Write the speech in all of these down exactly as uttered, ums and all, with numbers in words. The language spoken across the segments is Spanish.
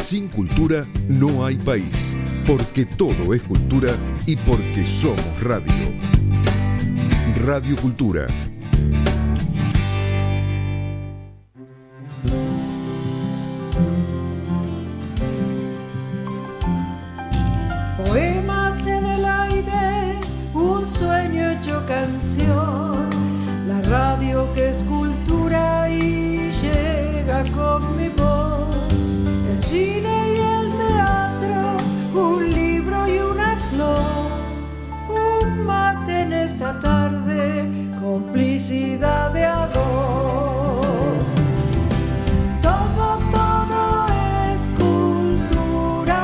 Sin cultura no hay país, porque todo es cultura y porque somos radio. Radio Cultura. Poemas en el aire, un sueño hecho canción, la radio que es cultura y llega con mi voz, el cine y el teatro, un libro y una flor, un mate en esta tarde, complicidad de a dos. Todo, todo es cultura.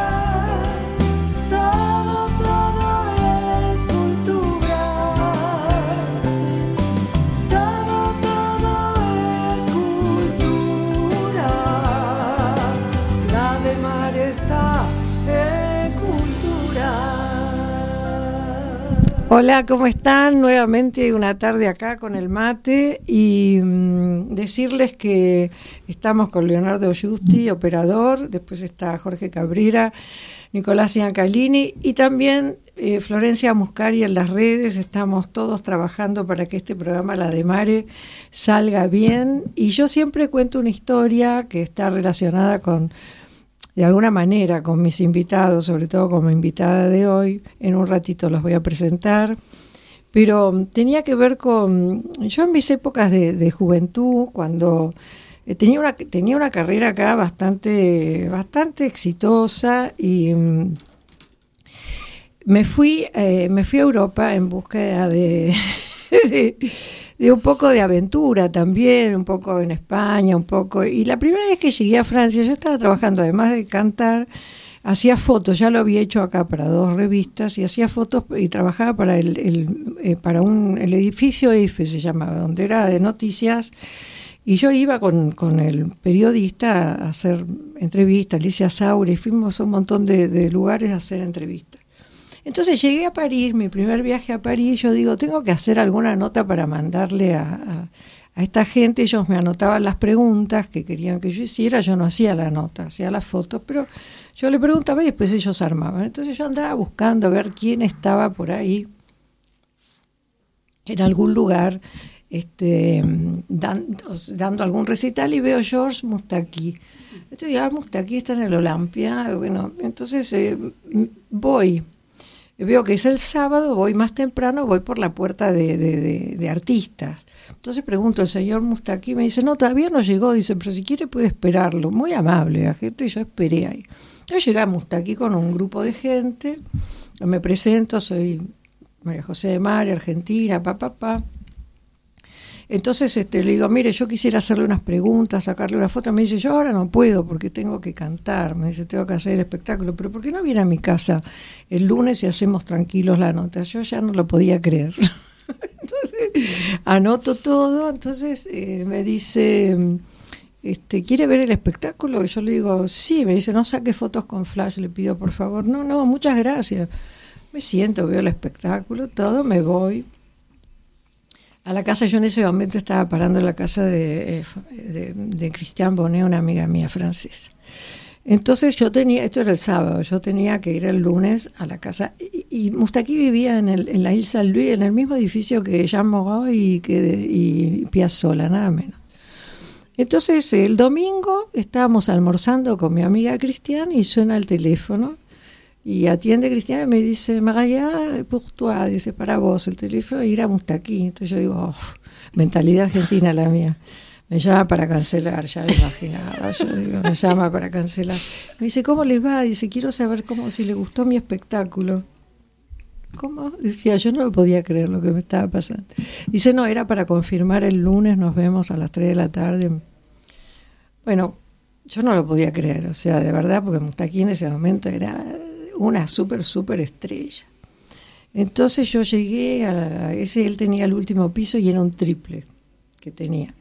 Todo, todo es cultura. Todo, todo es cultura. La de mar está en cultura. Hola, ¿cómo están? Nuevamente una tarde acá con el mate y mmm, decirles que estamos con Leonardo Giusti, operador, después está Jorge Cabrera, Nicolás Iacalini y también eh, Florencia Muscari en las redes. Estamos todos trabajando para que este programa La de Mare salga bien y yo siempre cuento una historia que está relacionada con, de alguna manera, con mis invitados, sobre todo con mi invitada de hoy. En un ratito los voy a presentar, pero tenía que ver con, yo en mis épocas de, de juventud, cuando eh, tenía una tenía una carrera acá bastante bastante exitosa y mm, me fui eh, me fui a Europa en búsqueda de, de de un poco de aventura también, un poco en España, un poco. Y la primera vez que llegué a Francia, yo estaba trabajando, además de cantar, hacía fotos, ya lo había hecho acá para dos revistas, y hacía fotos y trabajaba para el, el, eh, para un, el edificio F, se llamaba, donde era de noticias, y yo iba con, con el periodista a hacer entrevistas, Alicia Saura, y fuimos a un montón de, de lugares a hacer entrevistas. Entonces llegué a París, mi primer viaje a París, yo digo, tengo que hacer alguna nota para mandarle a, a, a esta gente. Ellos me anotaban las preguntas que querían que yo hiciera, yo no hacía la nota, hacía las fotos, pero yo le preguntaba y después ellos armaban. Entonces yo andaba buscando a ver quién estaba por ahí, en algún lugar, este, dan, dando algún recital, y veo Georges Moustaki. Entonces digo, ah, Moustaki está en el Olympia, bueno, entonces eh, voy. Veo que es el sábado, voy más temprano, voy por la puerta de, de, de, de artistas. Entonces pregunto al señor Moustaki, me dice, no, todavía no llegó, dice, pero si quiere puede esperarlo. Muy amable la gente, yo esperé ahí. Yo llegué a Moustaki con un grupo de gente, me presento, soy María José de Mare, Argentina, papá, papá. Pa. Entonces este, le digo, mire, yo quisiera hacerle unas preguntas, sacarle una foto. Me dice, yo ahora no puedo porque tengo que cantar. Me dice, tengo que hacer el espectáculo. Pero ¿por qué no viene a mi casa el lunes y hacemos tranquilos la nota? Yo ya no lo podía creer. Entonces, anoto todo. Entonces eh, me dice, este, ¿quiere ver el espectáculo? Y yo le digo, sí. Me dice, no saque fotos con flash, le pido por favor. No, no, muchas gracias. Me siento, veo el espectáculo, todo, me voy a la casa. Yo en ese momento estaba parando en la casa de, de, de Christiane Bonnet, una amiga mía francesa. Entonces yo tenía, esto era el sábado, yo tenía que ir el lunes a la casa, y, y Moustaki vivía en, el, en la Ile Saint-Louis, en el mismo edificio que Jean Moreau y, que, y Piazzolla, nada menos. Entonces el domingo estábamos almorzando con mi amiga Christiane y suena el teléfono. Y atiende Cristiana y me dice, María, pour toi, dice, para vos el teléfono, ir a Moustaki. Entonces yo digo, oh, mentalidad argentina la mía. Me llama para cancelar, ya me imaginaba. Yo digo, me llama para cancelar. Me dice, ¿cómo les va? Dice, quiero saber cómo, si le gustó mi espectáculo. ¿Cómo? Decía, yo no lo podía creer lo que me estaba pasando. Dice, no, era para confirmar el lunes, nos vemos a las tres de la tarde. Bueno, yo no lo podía creer, o sea, de verdad, porque Moustaki en ese momento era una súper, súper estrella. Entonces yo llegué a ese, él tenía el último piso y era un triple que tenía.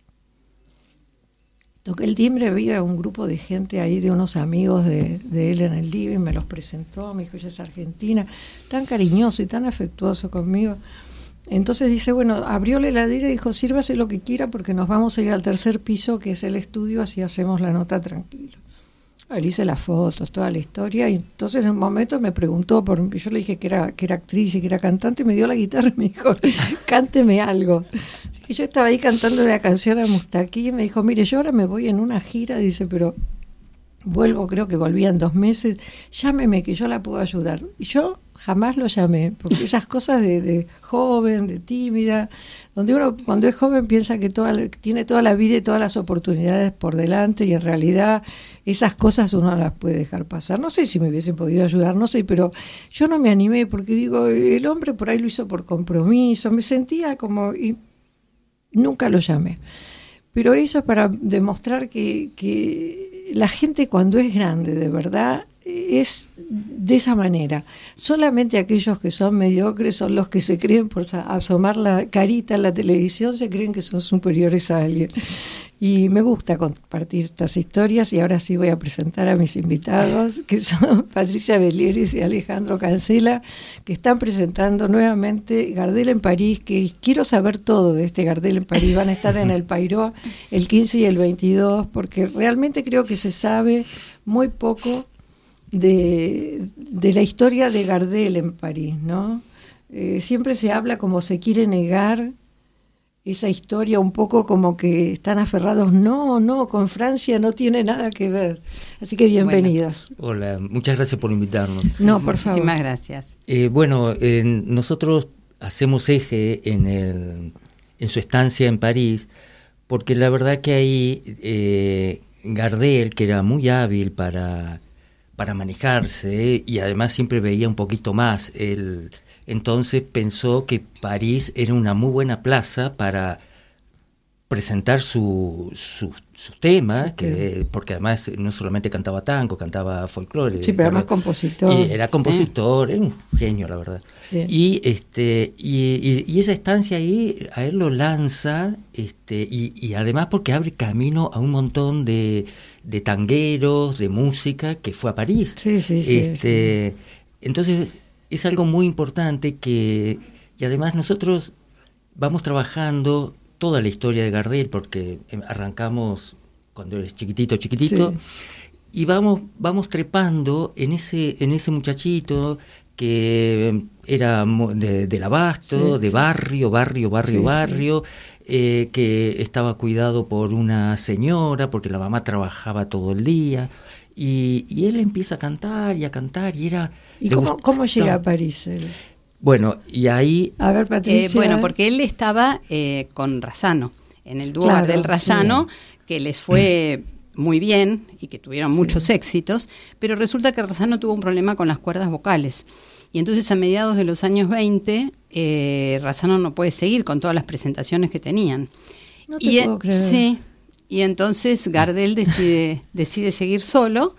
Toqué el timbre, había un grupo de gente ahí, de unos amigos de, de él en el living, me los presentó, me dijo, ella es argentina, tan cariñoso y tan afectuoso conmigo. Entonces dice, bueno, abrió la heladera y dijo, sírvase lo que quiera porque nos vamos a ir al tercer piso, que es el estudio, así hacemos la nota tranquilo. Le hice las fotos, toda la historia, y entonces en un momento me preguntó, por, yo le dije que era, que era actriz y que era cantante, y me dio la guitarra y me dijo, cánteme algo. Así que yo estaba ahí cantando una canción a Mustaki y me dijo, mire, yo ahora me voy en una gira, dice, pero vuelvo, creo que volvía en dos meses, llámeme que yo la puedo ayudar. Y yo jamás lo llamé, porque esas cosas de, de joven, de tímida, donde uno cuando es joven piensa que toda, tiene toda la vida y todas las oportunidades por delante, y en realidad esas cosas uno no las puede dejar pasar. No sé si me hubiesen podido ayudar, no sé, pero yo no me animé, porque digo, el hombre por ahí lo hizo por compromiso, me sentía como, y nunca lo llamé. Pero eso es para demostrar que, que la gente cuando es grande, de verdad, es de esa manera. Solamente aquellos que son mediocres son los que se creen, por asomar la carita en la televisión, se creen que son superiores a alguien. Y me gusta compartir estas historias, y ahora sí voy a presentar a mis invitados, que son Patricia Belieris y Alejandro Cancela, que están presentando nuevamente Gardel en París, que quiero saber todo de este Gardel en París. Van a estar en el Pairó el quince y el veintidós, porque realmente creo que se sabe muy poco de, de la historia de Gardel en París, ¿no? Eh, siempre se habla como se quiere negar esa historia, un poco como que están aferrados, no, no, con Francia no tiene nada que ver. Así que bienvenidos. Bueno, hola, muchas gracias por invitarnos. No, por favor. Muchísimas gracias. Eh, bueno, eh, nosotros hacemos eje en, el, en su estancia en París, porque la verdad que ahí eh, Gardel, que era muy hábil para, para manejarse, y además siempre veía un poquito más el... Entonces pensó que París era una muy buena plaza para presentar su, su, sus temas, sí, que, porque además no solamente cantaba tango, cantaba folclore. Sí, pero además compositor. Y era compositor, sí. Era un genio, la verdad. Sí. Y este y, y, y esa estancia ahí a él lo lanza, este y, y además porque abre camino a un montón de, de tangueros, de música que fue a París. Sí, sí, sí. Este, sí. Entonces es algo muy importante que, y además nosotros vamos trabajando toda la historia de Gardel, porque arrancamos cuando eres chiquitito, chiquitito, sí. Y vamos, vamos trepando en ese, en ese muchachito que era de, del abasto, sí, de barrio, barrio, barrio, sí, barrio, sí. Eh, que estaba cuidado por una señora, porque la mamá trabajaba todo el día. Y, y él empieza a cantar y a cantar y era... ¿Y cómo, cómo llega a París él? Bueno, y ahí... A ver, Patricia. Eh, bueno, porque él estaba eh, con Razzano, en el dúo claro, del Razzano, sí. Que les fue muy bien y que tuvieron muchos sí. éxitos, pero resulta que Razzano tuvo un problema con las cuerdas vocales. Y entonces a mediados de los años veinte, eh, Razzano no puede seguir con todas las presentaciones que tenían. No te y, puedo creer. Sí. Y entonces Gardel decide, decide seguir solo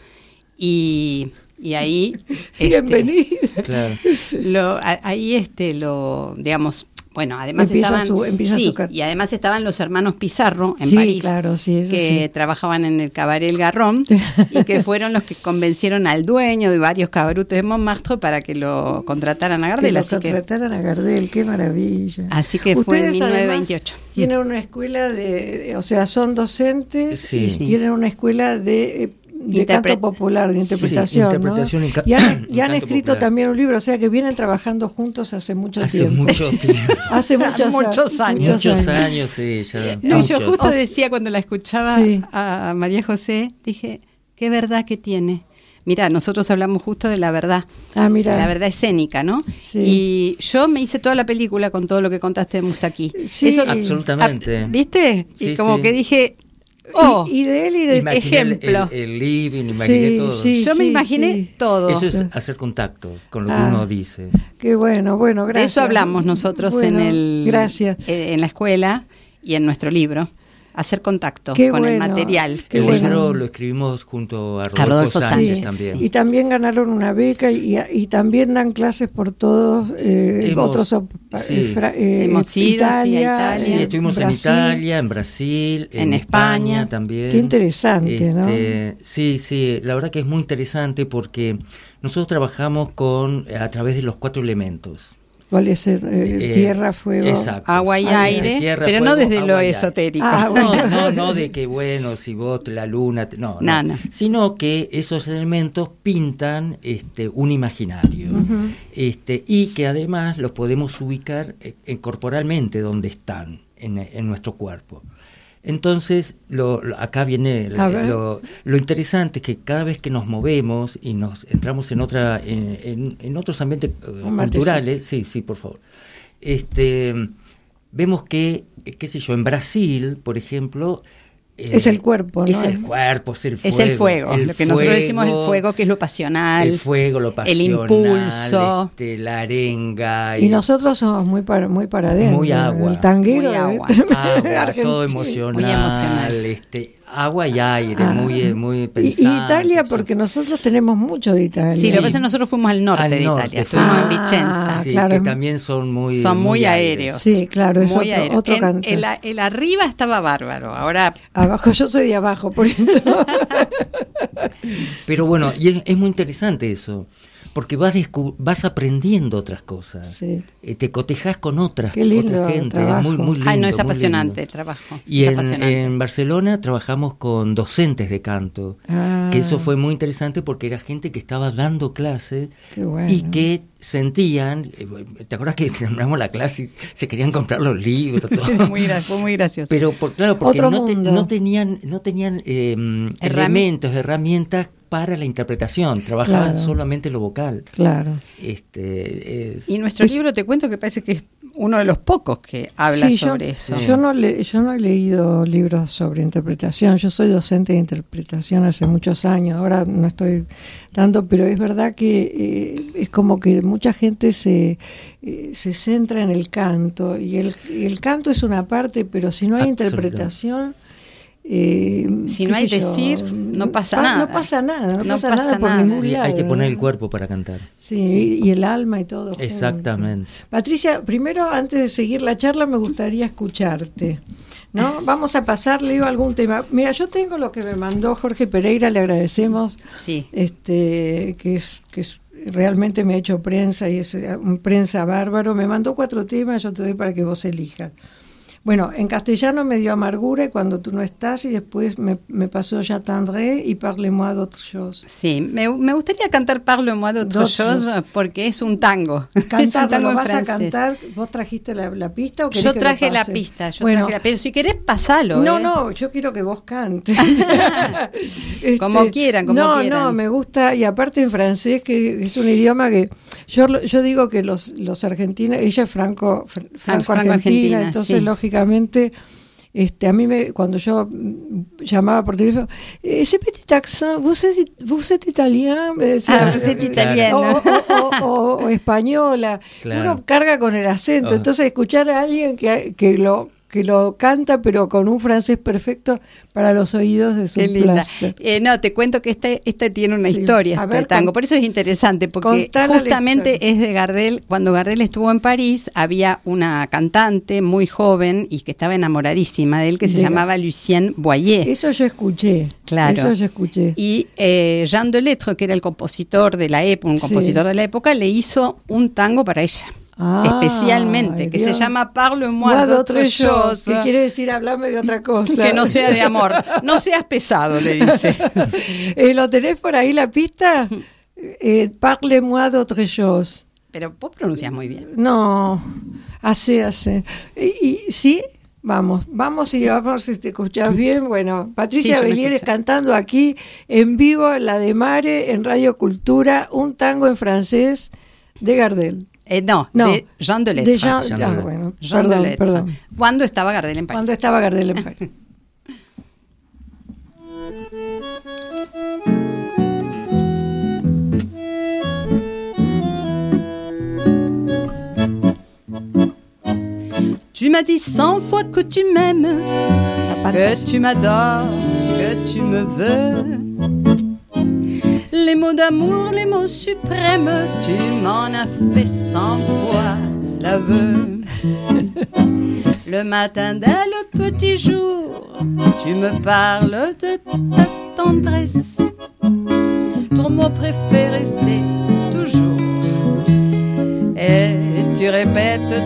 y, y ahí... Bienvenido. Este, claro. Lo, ahí este, lo, digamos, bueno, además empieza estaban... Su, empieza sí, su y además estaban los hermanos Pizarro en sí, París, claro, sí, que sí. trabajaban en el Cabaret El Garrón y que fueron los que convencieron al dueño de varios cabarutes de Montmartre para que lo contrataran a Gardel. Que lo así contrataran que, a Gardel, qué maravilla. Así que fue en mil novecientos veintiocho. Tienen una escuela de, de, o sea, son docentes sí. y sí. tienen una escuela de... de Interpre- canto popular, de interpretación, sí, interpretación ¿no? y, ca- y han, y han escrito popular. También un libro, o sea que vienen trabajando juntos hace mucho hace tiempo. Mucho tiempo. hace muchos, muchos años. Muchos años, sí. Ya, no, muchos. yo justo decía cuando la escuchaba sí. a María José, dije, qué verdad que tiene. Mira, nosotros hablamos justo de la verdad, ah, mira. La verdad escénica, ¿no? Sí. Y yo me hice toda la película con todo lo que contaste de Mustaki. Sí, Eso, absolutamente. A, ¿Viste? Sí, y como sí. que dije, oh, y, y de él y de imaginé ejemplo. El, el living, imaginé sí, todo. Sí, yo sí, me imaginé sí. todo. Eso es hacer contacto con lo que ah, uno dice. Qué bueno, bueno, gracias. De eso hablamos nosotros bueno, en el gracias. En la escuela y en nuestro libro. Hacer contacto qué con bueno, el material. El bueno. libro lo escribimos junto a Rodolfo, a Rodolfo Sánchez sí, también. Y también ganaron una beca y, y también dan clases por todos eh, Hemos, otros sí. fra, eh, Hemos ido Italia, sí, a Italia. Sí, estuvimos Brasil. en Italia, en Brasil, en, en España, España también. Qué interesante, este, ¿no? Sí, sí, la verdad que es muy interesante porque nosotros trabajamos con a través de los cuatro elementos. ¿Cuál es el, eh, Eh, tierra, fuego? Exacto. Agua y Ah, aire, tierra, pero fuego, no desde lo agua y aire. esotérico. Ah, No, bueno. no, no de que bueno, si vos la luna, te- no, No, no, no. sino que esos elementos pintan este un imaginario, este y que además los podemos ubicar eh, eh, corporalmente donde están en, en nuestro cuerpo. Entonces, lo, lo- acá viene A el- ver. lo, lo interesante es que cada vez que nos movemos y nos entramos en otra en, en- en otros ambientes eh, Un matecito. culturales, sí, sí, por favor. Este vemos que, eh, qué sé yo, en Brasil, por ejemplo, eh, Es el cuerpo, ¿no? Es el cuerpo, es el fuego. Es el fuego, el lo que nosotros decimos el fuego, que es lo pasional. El fuego, lo pasional, impulso. este, la arenga. Y nosotros somos muy para, muy para adentro. Muy agua. El tanguero. Muy agua. agua, argentino. todo emocional, Muy emocional. este, agua y aire, Ah. muy, muy Y, y pensante. Italia, sí. porque nosotros tenemos mucho de Italia. Sí, lo que Sí. pasa es que nosotros fuimos al norte Al de norte, Italia, fuimos. fuimos en Ah, Vicenza. Sí, claro. que también son muy Son muy aéreos. Sí, claro, es Muy otro, aéreo. otro En- canto. el, el arriba estaba bárbaro, ahora Abajo, yo soy de abajo, por eso. Pero bueno, y es, es muy interesante eso, porque vas descu- vas aprendiendo otras cosas, Sí. eh, te cotejas con otras, Qué lindo otra gente, trabajo. es muy, muy lindo. Ay, no, es muy apasionante el lindo. trabajo. Y es en, apasionante. en Barcelona trabajamos con docentes de canto, Ah, que eso fue muy interesante porque era gente que estaba dando clases qué bueno. y que sentían, eh, ¿te acuerdas que terminamos la clase y se querían comprar los libros? Todo? Muy gra- fue muy gracioso. Pero por, claro, porque Otro no, te- mundo. no tenían, no tenían eh, elementos, herramientas para la interpretación, trabajaban Claro. solamente lo vocal. Claro. Este, es- y nuestro es- libro, te cuento que parece que es uno de los pocos que habla Sí, sobre yo, eso. Yo no, le, yo no he leído libros sobre interpretación. Yo soy docente de interpretación hace muchos años. Ahora no estoy tanto, pero es verdad que eh, es como que mucha gente se, eh, se centra en el canto. Y el, y el canto es una parte, pero si no hay Absolutamente. interpretación... eh, Si qué no hay sé yo, decir, no pasa pa- nada. No pasa nada, no, No pasa, pasa nada por nada. ningún sí, lado. hay que poner el ¿no? cuerpo para cantar. Sí, y el alma y todo. junto. Exactamente. Patricia, primero, antes de seguir la charla, me gustaría escucharte, ¿no? Vamos a pasar, leo algún tema. Mira, yo tengo lo que me mandó Jorge Pereira, le agradecemos, Sí. este, que es, que es realmente me ha hecho prensa y es eh, un prensa bárbaro. Me mandó cuatro temas, yo te doy para que vos elijas. Bueno, en castellano me dio Amargura y Cuando tú no estás, y después me, me pasó Ya tendré y Parle-moi d'autre chose. Sí, me, me gustaría cantar Parle-moi d'autre D'autre chose chose. porque es un tango. es un Cantarlo, tango ¿lo en vas a francés. cantar? ¿Vos trajiste la, la pista o querés Yo que lo traje la pase? pista, yo Bueno, traje la- pero si querés pasalo. no, ¿eh? no, yo quiero que vos cantes. Este, Como quieran, como no, quieran. No, me gusta, y aparte en francés, que es un idioma que yo lo- yo digo que los, los argentinos, ella es franco, fr- franco-argentina, franco-argentina, entonces sí. lógicamente... Este, a mí me, cuando yo mm, llamaba por teléfono, ese petit accent, ¿vos êtes, vos êtes italien? Me decía, Ah, vos êtes eh, italiano. O, o- o- o- o española. Claro. Uno carga con el acento. Ah. Entonces, escuchar a alguien que, que lo que lo canta, pero con un francés perfecto para los oídos es Qué un linda. placer. Eh, no, te cuento que este, este tiene una Sí. historia, A este ver, tango. con- Por eso es interesante, porque contala la justamente historia. es de Gardel. Cuando Gardel estuvo en París, había una cantante muy joven y que estaba enamoradísima de él, que se De- llamaba Lucienne Boyer. Eso yo escuché. Claro. Eso yo escuché. Y eh, Jean Delettre, que era el compositor de la época, un Sí. compositor de la época, le hizo un tango para ella. Ah, especialmente, que Dios. se llama Parle-moi Moi d'autre d'autre chose, chose. que quiere decir hablame de otra cosa. Que no sea de amor, no seas pesado, le dice. Eh, ¿Lo tenés por ahí la pista? Eh, Parle-moi d'autre chose. Pero vos pronuncias muy bien. No, hace, hace. Y, y sí, vamos, vamos y vamos si te escuchás bien. Bueno, Patricia Sí, yo me Belieres escucho. cantando aquí en vivo, La de Mare, en Radio Cultura, un tango en francés de Gardel. Eh, no, No, de Jean Delettre. De Jean, Jean ah, Delettre. bueno, Jean perdón, Delettre. perdón. ¿Cuándo estaba Gardel en París? Cuando estaba Gardel en París. Tu m'as dit cent fois que tu m'aimes, que tu m'adores, que tu me veux. Les mots d'amour, les mots suprêmes, tu m'en as fait cent fois l'aveu. Le matin dès le petit jour, tu me parles de ta tendresse. Ton mot préféré c'est toujours. Et tu réponds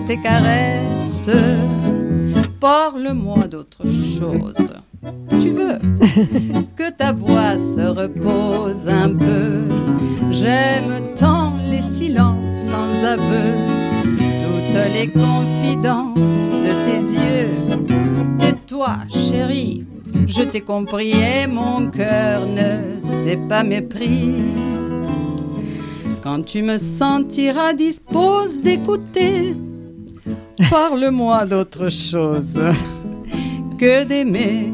tes caresses. Parle-moi d'autre chose. Tu veux que ta voix se repose un peu. J'aime tant les silences sans aveu, toutes les confidences de tes yeux. Tais-toi, chérie, je t'ai compris et mon cœur ne s'est pas mépris. Quand tu me sentiras dispose d'écouter, parle-moi d'autre chose que d'aimer.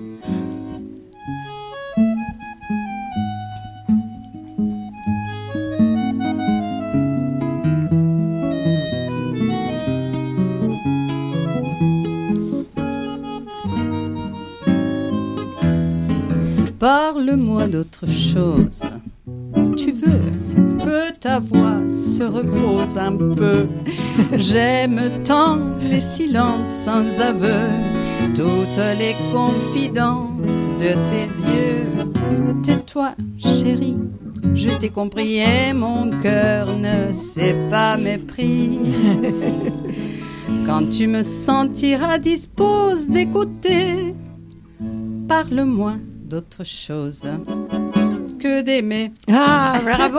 Parle-moi d'autre chose. Tu veux que ta voix se repose un peu. J'aime tant les silences sans aveu, toutes les confidences de tes yeux. Tais-toi, chérie, je t'ai compris et mon cœur ne s'est pas mépris. Quand tu me sentiras dispose d'écouter, parle-moi d'autre chose que d'aimer. ¡Ah, bravo!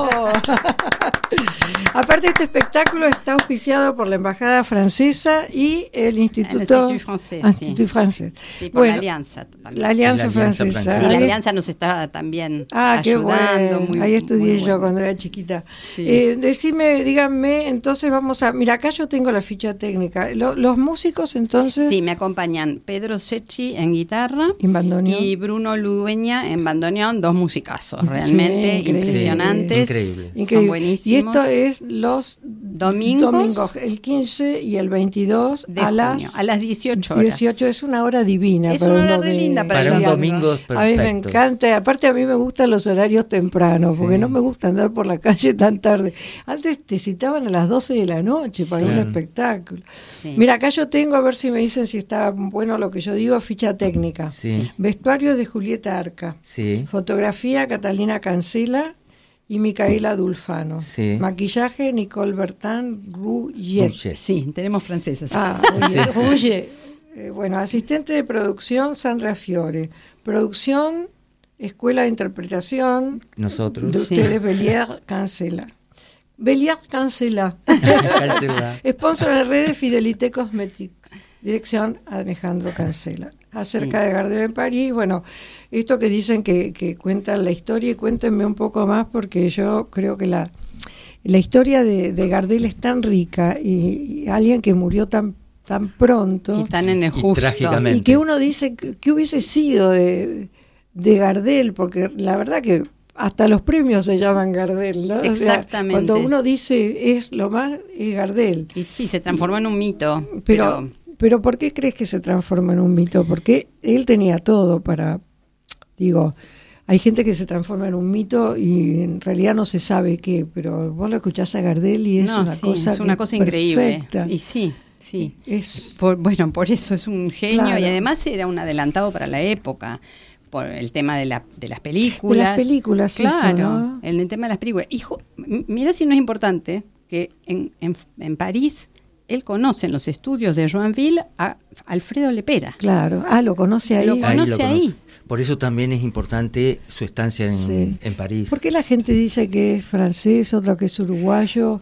Aparte, este espectáculo está auspiciado por la Embajada Francesa y el Instituto... El Institut Francés, Institut sí. Francés. Sí, por Bueno, la Alianza también. La Alianza, La Alianza Francesa. Francesa. Sí, la Ahí- Alianza nos está también Ah, qué ayudando. bueno. Muy, Ahí estudié muy yo bueno. cuando era chiquita. Sí. Eh, decime, díganme, entonces vamos a... Mira, acá yo tengo la ficha técnica. Lo- los músicos, entonces... Sí, me acompañan Pedro Secchi en guitarra En bandoneón. y Bruno Ludueña en bandoneón, dos musicazos realmente increíble. impresionantes. Sí, increíble. Increíble. Son buenísimos. Y esto es los Domingos, domingos, el quince y el veintidós de a junio, las a las dieciocho horas. dieciocho. Es una hora divina. Es para una un hora re domingo. linda para Para un llegar. domingo es A mí me perfecto. encanta, aparte a mí me gustan los horarios tempranos, Sí. porque no me gusta andar por la calle tan tarde. Antes te citaban a las doce de la noche para Sí. un espectáculo. Sí. Mira, acá yo tengo, a ver si me dicen si está bueno lo que yo digo, ficha técnica. Sí. Vestuario de Julieta Arca. Sí. Fotografía Catalina Cancela y Micaela Dulfano. Sí. Maquillaje Nicole Bertin Rouget. Rouget. Sí, tenemos francesas. Ah, Sí. Rouget. Eh, bueno, asistente de producción Sandra Fiore. Producción, Escuela de Interpretación Nosotros. de Sí. ustedes, Belier Cancela. Belier Cancela. Cancela. Sponsor en redes Fidelité Cosmetics. Dirección Alejandro Cancela. Acerca Sí. de Gardel en París. Bueno, esto que dicen que, que cuentan la historia, y cuéntenme un poco más, porque yo creo que la, la historia de, de Gardel es tan rica y, y alguien que murió tan, tan pronto. Y están en el Y justo. trágicamente. Y que uno dice, que, que hubiese sido de, de Gardel? Porque la verdad que hasta los premios se llaman Gardel, ¿no? O sea, Exactamente. cuando uno dice es lo más, es Gardel. Y sí, se transformó en un mito. Pero, Pero, pero ¿por qué crees que se transforma en un mito? Porque él tenía todo para, digo, hay gente que se transforma en un mito y en realidad no se sabe qué, pero vos lo escuchás a Gardel y es no, una sí, cosa es una que cosa increíble. perfecta. Y sí, sí. Es, Por, bueno, por eso es un genio Claro. y además era un adelantado para la época, por el tema de, la, de las de películas. las películas, Claro, eso, ¿no? en el tema de las películas. Hijo, m- mira si no es importante que en, en, en París él conoce en los estudios de Joinville a Alfredo Lepera. Claro. Ah, lo conoce ahí. Lo Ahí conoce lo ahí. Por eso también es importante su estancia en, Sí. en París. ¿Por qué la gente dice que es francés, otro que es uruguayo?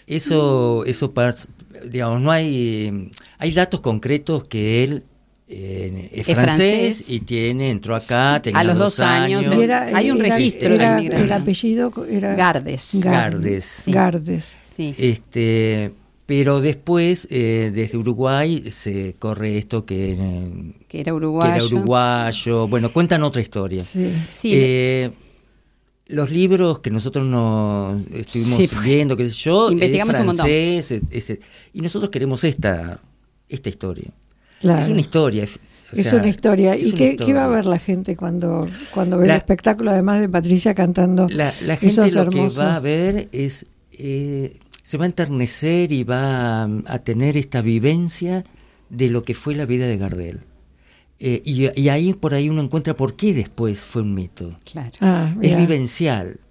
Eso, eso pas- digamos, no hay, eh, hay datos concretos que él eh, es, Es francés, francés. y tiene, entró acá, tenía A los dos años. Y era- Hay un era- registro de era- inmigración. El apellido era Gardes. Gar- Gardes. Sí. Gardes. Sí. Este, pero después, eh, desde Uruguay, se corre esto que, eh, Que era que uruguayo. era uruguayo. Bueno, cuentan otra historia. Sí. Sí. Eh, los libros que nosotros nos estuvimos Sí, porque viendo, qué sé yo, investigamos es un montón. francés, es- es- y nosotros queremos esta, esta historia. Claro. Es una historia. es- o Es sea, una historia. es ¿Y una qué, historia. qué va a ver la gente cuando, cuando ve La- el espectáculo, además de Patricia cantando La, la gente esos lo hermosos? que va a ver es, eh, se va a enternecer y va a, a tener esta vivencia de lo que fue la vida de Gardel. Eh, y, y ahí por ahí uno encuentra por qué después fue un mito. Claro. Ah, Es mirá. vivencial.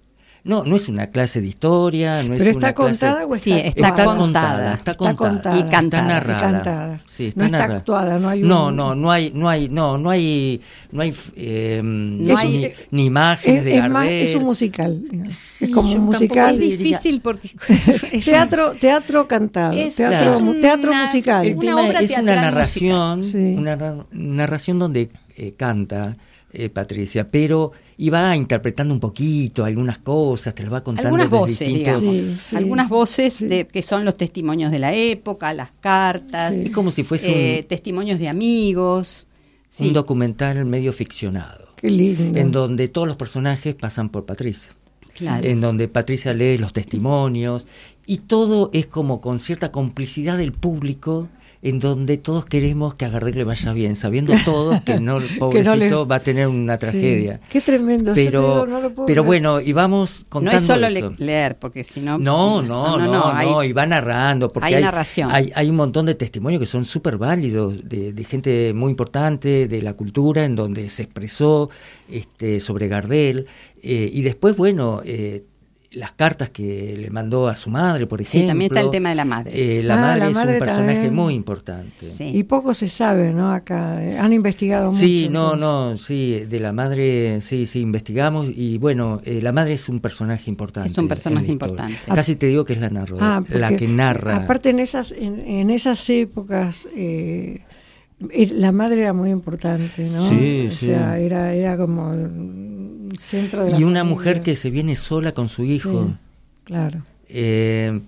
No, no es una clase de historia, no ¿Pero es está una contada clase... o está, Sí, está Está contada, contada, está contada, contada. y cantada. está narrada. Y cantada. Sí, está no está narrada. actuada, no hay un... No, no, no hay, no hay, no, no hay, no hay, eh, No ni, hay- ni imágenes Es, de es más, Gardel. es un musical. digamos. Sí, es como yo un musical. Es difícil porque es Teatro, teatro cantado, Es teatro, una- mu- teatro musical. El Una tema obra es una teatral narración, musical. Sí. una ra- narración donde eh, canta eh, Patricia, pero y va interpretando un poquito algunas cosas, te las va contando algunas desde voces, distintos- digamos, Sí, sí. algunas voces Sí. de, que son los testimonios de la época, las cartas, Sí. Es como si fuese eh, testimonios de amigos. un, Sí. un documental medio ficcionado, Qué lindo. en donde todos los personajes pasan por Patricia. Claro. En donde Patricia lee los testimonios y todo es como con cierta complicidad del público, en donde todos queremos que a Gardel le vaya bien, sabiendo todos que no, el pobrecito le- va a tener una tragedia. Sí. Qué tremendo. yo te Pero, digo, no lo puedo pero creer. bueno, y vamos No contando es solo eso. le- leer, porque si no... No, no, no, no, hay- y va narrando, porque hay hay, narración. hay, hay un montón de testimonios que son súper válidos, de, de gente muy importante de la cultura, en donde se expresó este, sobre Gardel, eh, y después, bueno, eh, las cartas que le mandó a su madre, por ejemplo. Sí, también está el tema de la madre. Eh, la Ah, madre la es madre un personaje también. muy importante. Sí. Y poco se sabe, ¿no? Acá eh, han investigado mucho. Sí, no, entonces. no, sí, de la madre, sí, sí, investigamos y bueno, eh, la madre es un personaje importante. Es un personaje en la historia. importante. Casi te digo que es la narradora, Ah, porque, la que narra. Aparte en esas en, en esas épocas eh, eh, la madre era muy importante, ¿no? Sí, o sí. sea, era era como el centro de la Y una familia. mujer que se viene sola con su hijo. Sí, claro. Eh,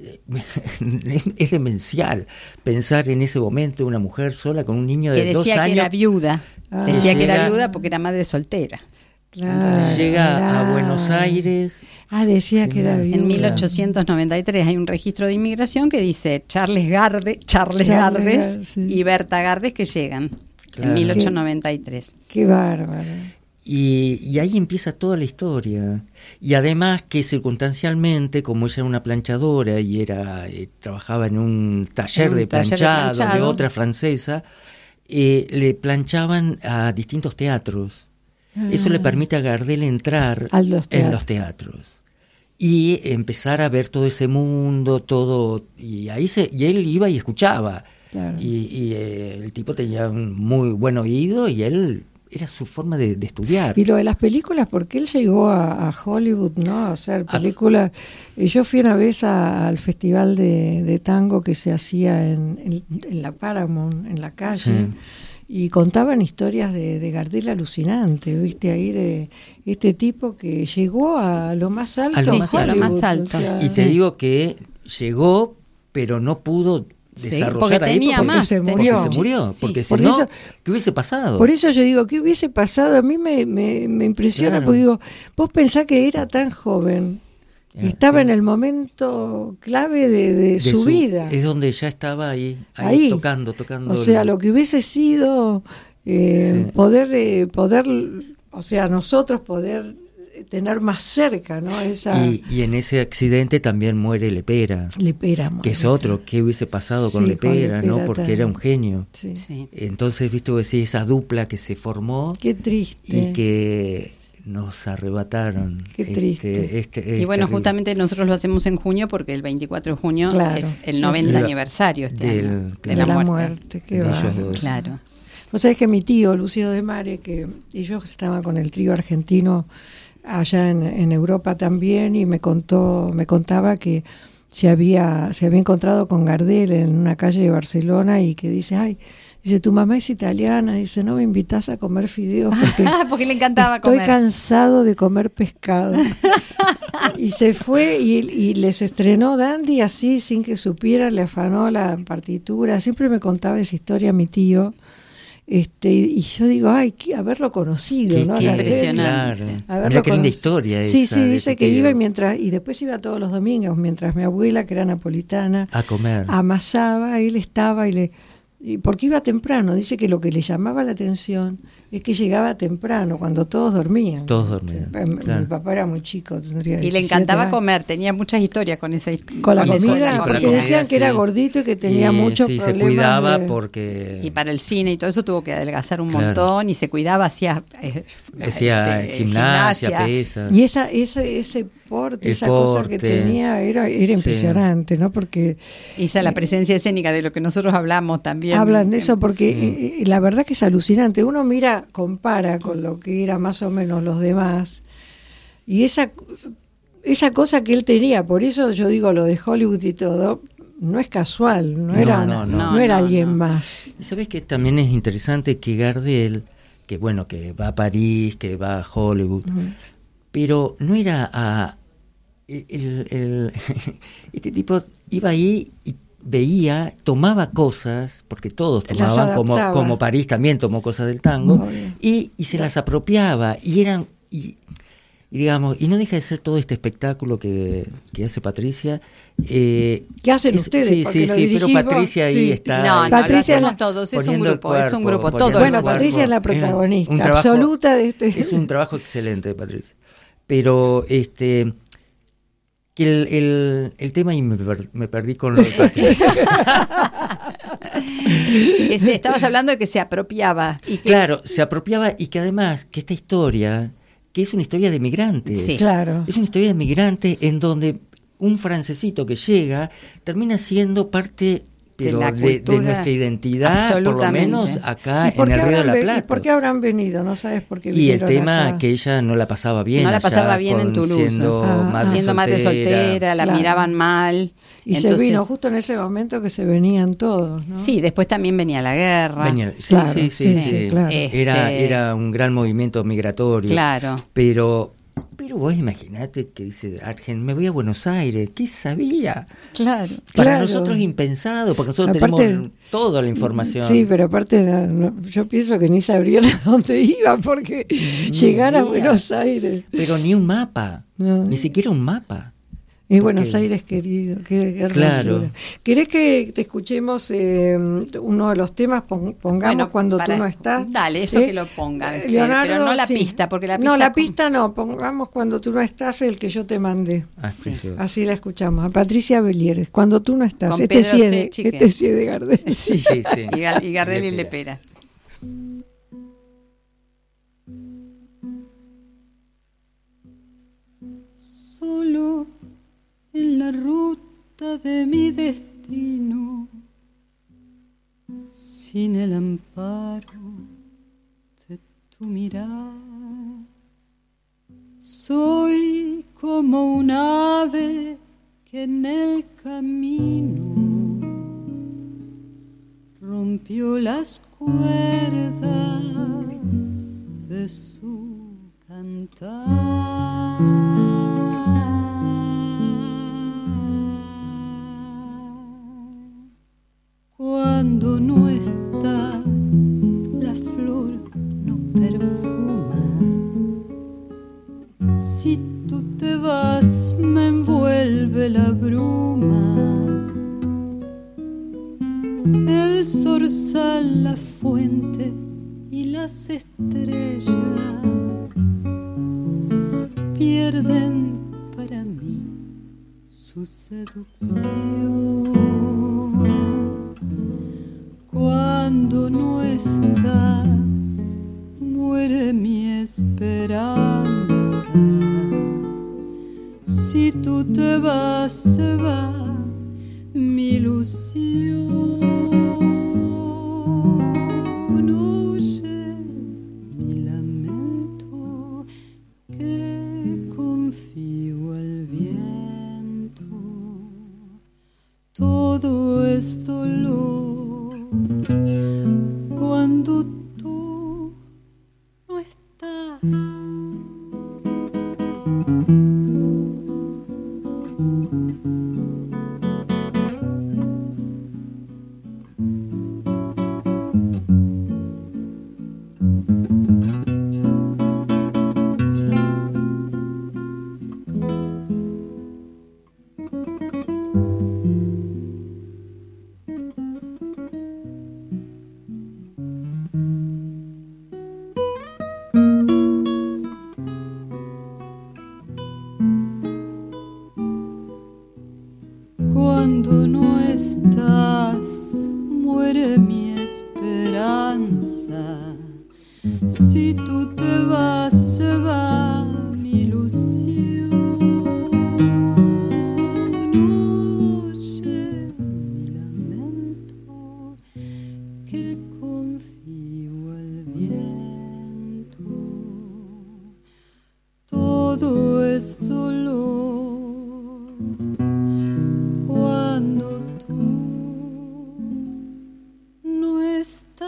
es demencial pensar en ese momento una mujer sola con un niño que de dos decía que años. era viuda. Ah. Decía que era Llega- viuda porque era madre soltera. Claro, Llega a claro. Buenos Aires. Ah, decía Sí, que era en viuda. En mil ochocientos noventa y tres hay un registro de inmigración que dice Charles Garde, Charles, Charles Gardes Gar- sí. y Berta Gardes que llegan Claro. en mil ochocientos noventa y tres. Qué bárbaro. Y, y ahí empieza toda la historia. Y además que circunstancialmente, como ella era una planchadora y era eh, trabajaba en un taller, En un de, taller de planchado, de planchado. otra francesa, eh, le planchaban a distintos teatros. Eso le permite a Gardel entrar A los en teatros. los teatros y empezar a ver todo ese mundo, todo, y ahí se, y él iba y escuchaba. Claro. Y, y, eh, el tipo tenía un muy buen oído y él era su forma de, de estudiar. Y lo de las películas, porque él llegó a, a Hollywood, ¿no? A hacer películas. Y yo fui una vez a- al festival de, de tango que se hacía en, en, en la Paramount, en la calle, Sí. y contaban historias de, de Gardel alucinante, ¿viste? Ahí de este tipo que llegó a lo más alto. A lo de más alto. Hollywood, A lo más alto. o sea, Y te digo que llegó, pero no pudo Sí, desarrollar porque ahí tenía porque, más, se porque murió. se murió. Sí. Porque si Por no, eso- ¿qué hubiese pasado? Por eso yo digo, ¿qué hubiese pasado? A mí me, me, me impresiona, Claro. porque digo, vos pensás que era tan joven, Ah, estaba sí. en el momento clave de, de De su, vida. Es donde ya estaba ahí, ahí, Ahí. tocando, tocando. O sea, el- lo que hubiese sido eh, Sí. poder, eh, poder, o sea, nosotros poder tener más cerca, ¿no? Esa y, y en ese accidente también muere Lepera, Lepera, que es otro. ¿Qué hubiese pasado con Sí, Lepera, con no? Lepera Porque también. era un genio. Sí. Sí. Entonces, viste, vos decís, esa dupla que se formó Qué triste. y que nos arrebataron. Qué triste. este- Y es bueno, terrible. justamente nosotros lo hacemos en junio porque el veinticuatro de junio Claro. es el noventa Del- aniversario este del- año, de claro. la De la muerte. muerte, qué de ellos bárbaro. dos. Claro. Vos sabés que mi tío, Lucio de Mare, que ellos estaban con el trío argentino allá en, en Europa también, y me contó, me contaba que se había, se había encontrado con Gardel en una calle de Barcelona y que dice, ay, dice, tu mamá es italiana, dice, no me invitas a comer fideos porque porque le encantaba estoy comer. cansado de comer pescado. Y se fue y, y les estrenó Dandy así, sin que supiera, le afanó la partitura. Siempre me contaba esa historia mi tío. Este, y yo digo, ay, que haberlo conocido, Qué- ¿no? qué- Gardel. impresionante. claro. Haberlo Mirá qué linda cono- historia Sí, esa sí, de dice tu que tío. iba y mientras, y después iba todos los domingos, mientras mi abuela, que era napolitana, A comer. amasaba, él estaba y le y porque iba temprano. Dice que lo que le llamaba la atención es que llegaba temprano, cuando todos dormían. Todos dormían. Mi, claro. mi papá era muy chico. Tendría Y le encantaba años. comer, tenía muchas historias con esa Con la con eso de comida, la porque comida. decían que era gordito y que tenía y, muchos sí, problemas. se cuidaba de... porque... Y para el cine y todo eso tuvo que adelgazar un Claro. montón y se cuidaba, hacía, eh, Hacía este, gimnasia, pesas. Y esa, ese, ese porte, El esa cosa que porte. tenía, era, era impresionante, Sí. ¿no? Porque Esa la presencia escénica de lo que nosotros hablamos también. hablan de eso, porque Sí. eh, la verdad que es alucinante. Uno mira, compara con lo que era más o menos los demás, y esa, esa cosa que él tenía, por eso yo digo lo de Hollywood y todo, no es casual, no, No, era, no, no, no. era No, alguien no. más. Y sabes que también es interesante que Gardel, que bueno, que va a París, que va a Hollywood, Ujú. pero no era a... el- el- el- este tipo iba ahí y veía, tomaba cosas, porque todos Las tomaban, como, adaptaba. como París también tomó cosas del tango, Obvio. y, y se las apropiaba, y eran... Y, y digamos, y no deja de ser todo este espectáculo que, que hace Patricia. Eh, ¿Qué hacen es- ustedes? Sí, Porque sí, lo sí, pero dirigís vos. Patricia ahí Sí. está. No, no, Patricia lo la- hacemos todos, es un poniendo el grupo, es un cuerpo, grupo, poniendo todo. el Bueno, cuerpo. Patricia es la Es protagonista un trabajo- absoluta de este. Es un trabajo excelente de Patricia. Pero este que el, el, el tema, y me, per- me perdí con lo de Patricia. Que se- estabas hablando de que se apropiaba. Y que, Claro, se apropiaba, y que además que esta historia, que es una historia de migrantes. Sí. Claro. Es una historia de migrantes en donde un francesito que llega termina siendo parte, pero la de, de cultura, nuestra identidad, por lo absolutamente. menos acá ¿Y por en qué el Río de habrán la ve- Plata. ¿Y por qué habrán venido? No sabes por qué Y el vinieron tema acá. que ella no la pasaba bien No la allá, pasaba bien en con- Toulouse. siendo Ah, madre siendo madre soltera, la Claro. miraban mal. Y Entonces, se vino justo en ese momento que se venían todos, ¿no? Sí, después también venía la guerra. Venía- sí, Claro, sí, sí, sí, sí, sí. claro. Era, Este- era un gran movimiento migratorio. Claro. Pero, pero vos imaginate que dice Argen, me voy a Buenos Aires. ¿Qué sabía? Claro. Para Claro. nosotros impensado, porque nosotros Aparte- tenemos toda la información. Sí, pero aparte no, no, yo pienso que ni sabrían a dónde iba porque llegar a idea. Buenos Aires. Pero ni un mapa, No. ni siquiera un mapa. Y Porque- Buenos Aires, querido, qué, qué Claro. hermosura. ¿Querés que te escuchemos eh, uno de los temas? Pon- Pongamos Bueno, cuando para- tú no estás. dale, eso ¿Eh? que lo pongan, Eh, pero- Leonardo, pero no la sí. pista, porque la No, pista la con- pista no, pongamos cuando tú no estás el que yo te mandé. Ah, es precioso. Así la escuchamos. A Patricia Belieres, cuando tú no estás. Con Este Pedro sí es de, Sechi, que- este sí es de Gardel. Sí, sí, sí. Y, Gar- y Gardel y Lepera. Lepera. Solo en la ruta de mi destino, sin el amparo de tu mirada, soy como un ave que en el camino rompió las cuerdas de su cantar. Cuando no estás, la flor no perfuma. Si tú te vas, me envuelve la bruma. El zorzal, la fuente y las estrellas pierden para mí su seducción. Cuando no estás, muere mi esperanza. Si tú te vas, se va mi ilusión. Oye mi lamento, que confío al viento. Todo es dolor cuando tú no estás. es dolor cuando tú no estás.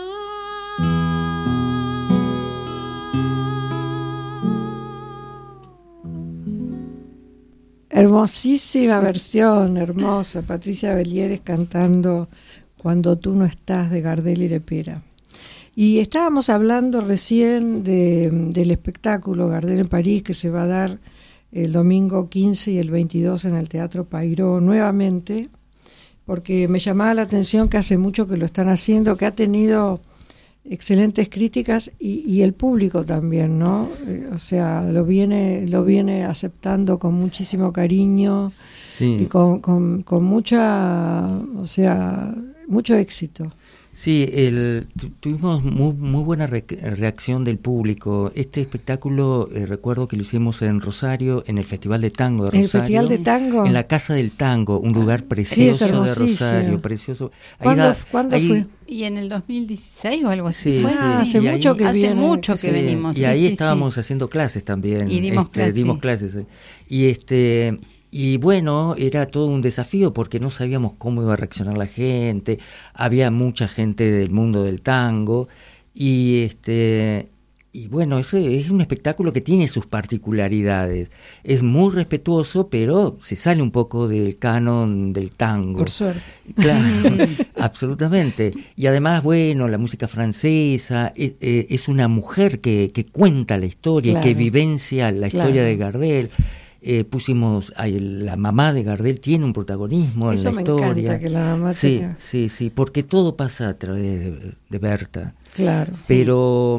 Hermosísima versión, hermosa. Patricia Belieres cantando Cuando tú no estás, de Gardel y Lepera. Y estábamos hablando recién de, del espectáculo Gardel en París, que se va a dar el domingo quince y el veintidós en el Teatro Payró nuevamente, porque me llamaba la atención que hace mucho que lo están haciendo, que ha tenido excelentes críticas y, y el público también, ¿no? Eh, o sea, lo viene lo viene aceptando con muchísimo cariño, sí, y con, con, con mucha, o sea, mucho éxito. Sí, el, tu, tuvimos muy, muy buena re, reacción del público. Este espectáculo, eh, recuerdo que lo hicimos en Rosario, en el Festival de Tango de Rosario. ¿El Festival de Tango? En la Casa del Tango, un lugar precioso, sí, de Rosario, precioso. Ahí ¿Cuándo, da, ¿cuándo ahí, fue? Y en el dos mil dieciséis o algo así. Sí, fue, sí. Ah, hace y mucho ahí, que hace viene. mucho que sí, venimos. Y sí, ahí sí, estábamos sí. haciendo clases también. Y dimos este, clases. Dimos clases. Eh. Y este... Y bueno, era todo un desafío porque no sabíamos cómo iba a reaccionar la gente, había mucha gente del mundo del tango, y este y bueno, ese es un espectáculo que tiene sus particularidades, es muy respetuoso, pero se sale un poco del canon del tango. Por suerte. Claro, absolutamente. Y además, bueno, la música francesa, es, es una mujer que, que cuenta la historia, claro, que vivencia la historia, claro, de Gardel. Eh, pusimos, ay, la mamá de Gardel tiene un protagonismo Eso en la me historia. Encanta que la mamá sí, tenga... sí, sí, porque todo pasa a través de, de Berta. Claro. Pero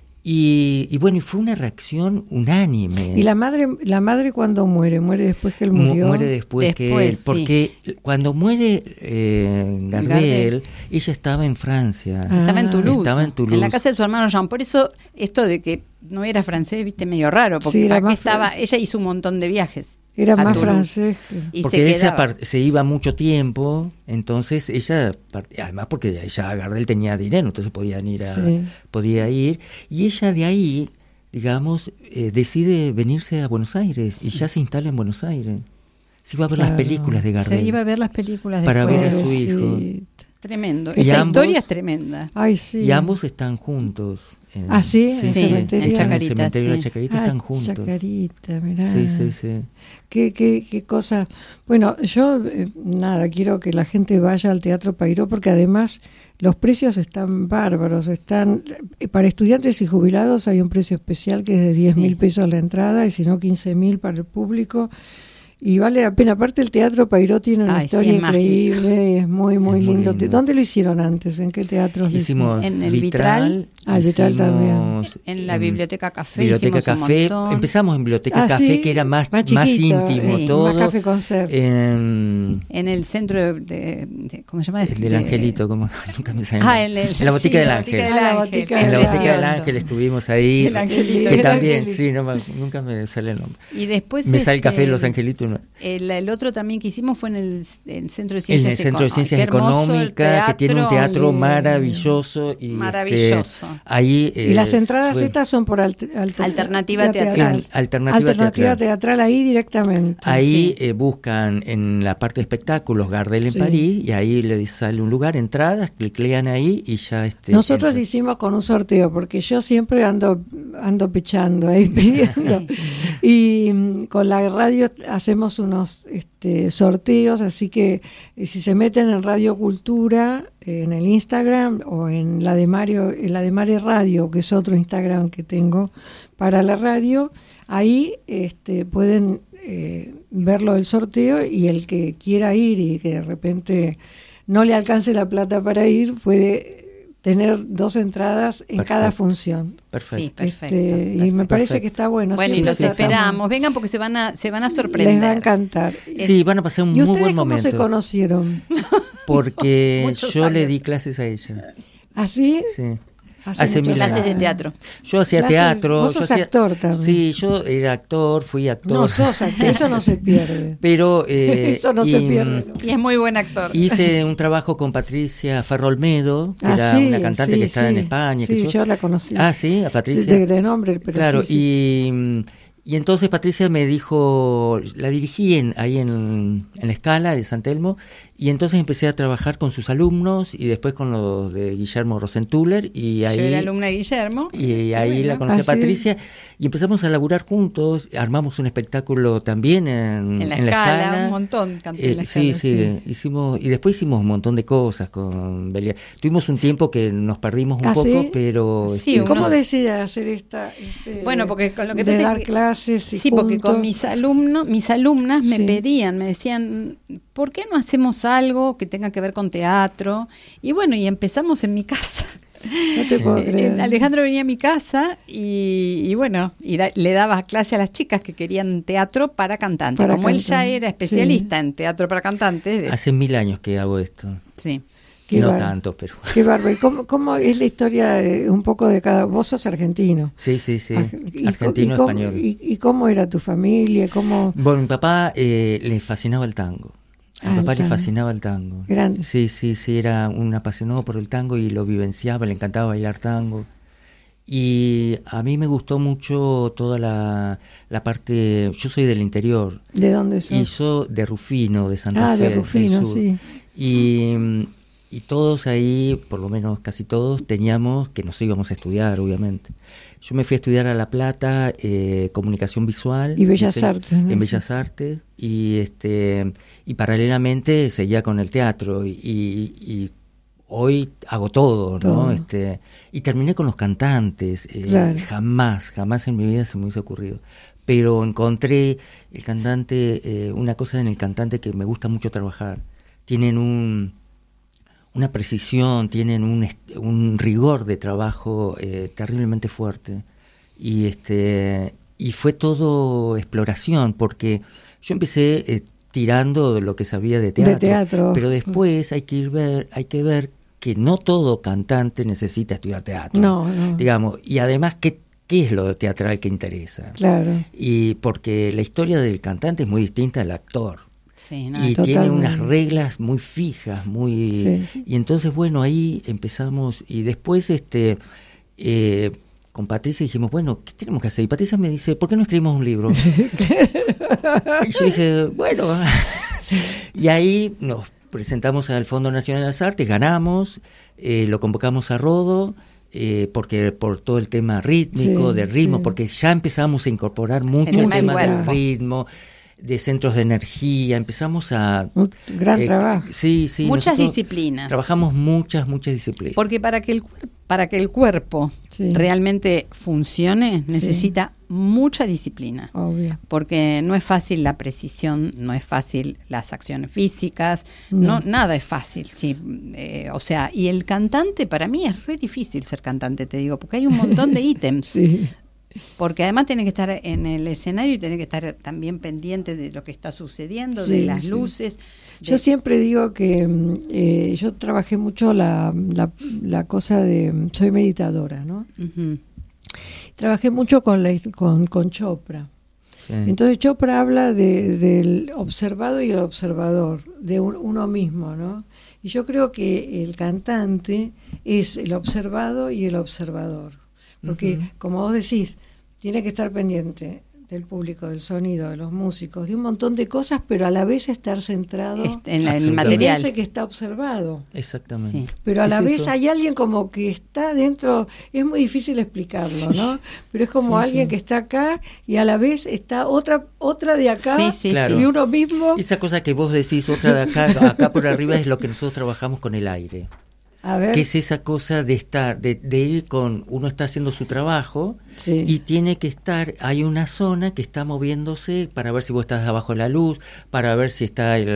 y, y bueno, y fue una reacción unánime. Y la madre, la madre cuando muere, muere después que él murió. Mu muere después, después que él, sí, porque cuando muere eh, Gardel, Gardel, ella estaba en Francia. Ah. Estaba en Toulouse. Estaba en Toulouse. En la casa de su hermano Jean. Por eso esto de que no era francés, viste, medio raro, porque sí, aquí estaba, ella hizo un montón de viajes. Era más Toulouse. francés. Y porque se ella se iba mucho tiempo, entonces ella, además porque ella Gardel tenía dinero, entonces podían ir a, sí. podía ir, y ella de ahí, digamos, eh, decide venirse a Buenos Aires, sí, y ya se instala en Buenos Aires. Se iba a ver, claro, las películas de Gardel. Se iba a ver las películas para después. ver a su hijo. Sí. Tremendo. Y Esa ambos, historia es tremenda. Ay, sí. Y ambos están juntos. En, ah, sí, sí, en, sí, cementerio. en, Chacarita, en el cementerio sí. de Chacarita ah, están juntos. Chacarita, mirá. Sí, sí, sí. Qué, qué, qué cosa. Bueno, yo, eh, nada, quiero que la gente vaya al Teatro Payró porque además los precios están bárbaros. Están eh, para estudiantes y jubilados hay un precio especial que es de diez mil sí. pesos la entrada y si no quince mil para el público. Y vale la pena. Aparte el Teatro Payró tiene una Ay, historia sí, es increíble, mágico. Es muy, muy, es lindo. muy lindo. ¿Dónde lo hicieron antes? ¿En qué teatros lo hicimos? En el Vitral. Ah, el Vitral también. En la Biblioteca Café. Biblioteca Café. Empezamos en Biblioteca ah, Café, ¿sí? que era más, más, chiquito, más íntimo sí. todo. Más café concert. En, en el centro de, de, de ¿cómo se llama? El del Angelito, como nunca me sale. Ah, en, el, en la Botica sí, del Ángel. En la Botica en la Botica del Ángel estuvimos ahí. El Angelito. Que el también, Angelito. sí, no, nunca me sale el nombre. Y después me este, sale el Café de los Angelitos. No. El, el otro también que hicimos fue en el, el Centro de Ciencias, en el Centro de Ciencias Económicas, que tiene un teatro maravilloso. Y maravilloso. Este, ahí, eh, y las entradas fue, estas son por alter, alter, alternativa teatral. teatral. Alternativa, alternativa teatral. teatral ahí directamente. Ahí sí. eh, buscan en la parte de espectáculos Gardel en sí. París y ahí les sale un lugar, entradas, cliclean ahí y ya este. Nosotros entra. hicimos con un sorteo porque yo siempre ando ando pechando ahí pidiendo y con la radio hacemos unos este, sorteos, así que eh, si se meten en Radio Cultura eh, en el Instagram o en la de Mario, en la de Mare Radio, que es otro Instagram que tengo para la radio, ahí este, pueden eh, verlo del sorteo y el que quiera ir y que de repente no le alcance la plata para ir puede tener dos entradas en perfecto. cada función. Perfecto. Sí, perfecto, este, perfecto. Y me parece perfecto. que está bueno. Bueno, y los esperamos. Vengan porque se van a se van a sorprender. Les va a encantar. Sí, van a pasar un muy buen momento. ¿Y ustedes cómo se conocieron? Porque yo años. le di clases a ella. ¿Ah, sí? Sí. Hace, Hace mil clases de teatro. Yo hacía clases, teatro. Vos sos yo hacía, actor también. Sí, yo era actor, fui actor. No, sos así, eso no se pierde. Pero eh, eso no y, se pierde. Y es muy buen actor. Hice un trabajo con Patricia Ferro-Olmedo, que ah, era sí, una cantante sí, que está sí. en España. Sí, que yo la conocí. Ah, sí, a Patricia. De, de nombre, pero claro, sí, sí. y Y entonces Patricia me dijo, la dirigí en, ahí en, en la Scala de San Telmo, y entonces empecé a trabajar con sus alumnos y después con los de Guillermo Rosentuller. Y ahí, yo era alumna de Guillermo. Y ahí bueno, la conocí a Patricia y empezamos a laburar juntos, armamos un espectáculo también en, en la, en la Scala, Scala. Un montón, canté eh, en la sí, Scala, sí, sí, hicimos, y después hicimos un montón de cosas con Belia. Tuvimos un tiempo que nos perdimos un ¿Ah, poco, sí? pero... Sí, este, ¿Cómo unos... decide hacer esta? Este, bueno, porque con lo que de pasa dar es que, clases y sí, juntos. porque con mis alumnos, mis alumnas me sí. pedían, me decían, ¿por qué no hacemos algo que tenga que ver con teatro? Y bueno, y empezamos en mi casa. No te puedo creer. Alejandro venía a mi casa y, y bueno, y da, le daba clase a las chicas que querían teatro para cantantes. Para Como cantantes. él ya era especialista sí. en teatro para cantantes. De... Hace mil años que hago esto. Sí. Qué no bar... tanto, pero... Qué bárbaro. ¿Y cómo, cómo es la historia de, un poco de cada... Vos sos argentino. Sí, sí, sí. ¿Y, argentino, y cómo, español. Y, ¿Y cómo era tu familia? ¿Cómo... Bueno, mi papá eh, le fascinaba el tango. A mi ah, papá le fascinaba el tango. Grande. Sí, sí, sí, era un apasionado por el tango y lo vivenciaba, le encantaba bailar tango. Y a mí me gustó mucho toda la, la parte... Yo soy del interior. ¿De dónde sos? Y yo de Rufino, de Santa ah, Fe. de Rufino, sí. Y... Y todos ahí, por lo menos casi todos, teníamos que nos íbamos a estudiar, obviamente. Yo me fui a estudiar a La Plata, eh, comunicación visual. Y Bellas hice, Artes. ¿no? En Bellas Artes. Y este y paralelamente seguía con el teatro. Y, y, y hoy hago todo, ¿no? Todo. Este, y terminé con los cantantes. Eh, claro. Jamás, jamás en mi vida se me hubiese ocurrido. Pero encontré el cantante, eh, una cosa en el cantante que me gusta mucho trabajar. Tienen un... una precisión, tienen un, un rigor de trabajo eh, terriblemente fuerte. Y este y fue todo exploración, porque yo empecé eh, tirando de lo que sabía de teatro, de teatro, pero después hay que ir ver, hay que ver que no todo cantante necesita estudiar teatro. No, no. Digamos, y además qué qué es lo teatral que interesa. Claro. Y porque la historia del cantante es muy distinta al actor. Sí, no, y totalmente. tiene unas reglas muy fijas, muy sí, sí. y entonces bueno, ahí empezamos y después este eh, con Patricia dijimos, bueno, ¿qué tenemos que hacer? Y Patricia me dice, ¿por qué no escribimos un libro? Y yo dije, bueno, y ahí nos presentamos al Fondo Nacional de las Artes, ganamos, eh, lo convocamos a Rodo, eh, porque por todo el tema rítmico, sí, de ritmo, sí. porque ya empezamos a incorporar mucho El el, tema tema del del cuerpo. ritmo, de centros de energía, empezamos a... Un gran eh, trabajo. Sí, sí. Muchas nosotros disciplinas. Trabajamos muchas, muchas disciplinas. Porque para que el, cuer- para que el cuerpo Sí. realmente funcione, necesita mucha disciplina. Obvio. Porque no es fácil la precisión, no es fácil las acciones físicas, No. no, nada es fácil. Sí, eh, o sea, y el cantante, para mí es re difícil ser cantante, te digo, porque hay un montón de ítems. Sí. Porque además tiene que estar en el escenario y tiene que estar también pendiente de lo que está sucediendo, Sí, de las sí. luces. de- Yo siempre digo que mm, eh, yo trabajé mucho la, la, la cosa de... Soy meditadora, ¿no? Ujú. Trabajé mucho con, la, con, con Chopra. Sí. Entonces Chopra habla de, del observado y el observador, de un- uno mismo, ¿no? Y yo creo que el cantante es el observado y el observador. Porque, Ujú. como vos decís, tiene que estar pendiente del público, del sonido, de los músicos, de un montón de cosas, pero a la vez estar centrado Este, en, la- en el Absolutamente. en material. ese que está observado. Exactamente. Sí. Pero a la Es vez eso. hay alguien como que está dentro, es muy difícil explicarlo, ¿no? Pero es como Sí, alguien sí. que está acá y a la vez está otra otra de acá, Sí, sí, Claro. de uno mismo. Esa cosa que vos decís, otra de acá, acá por arriba, es lo que nosotros trabajamos con el aire. A ver, Que es esa cosa de estar, de, de ir con, uno está haciendo su trabajo sí. y tiene que estar, hay una zona que está moviéndose para ver si vos estás abajo de la luz, para ver si está el,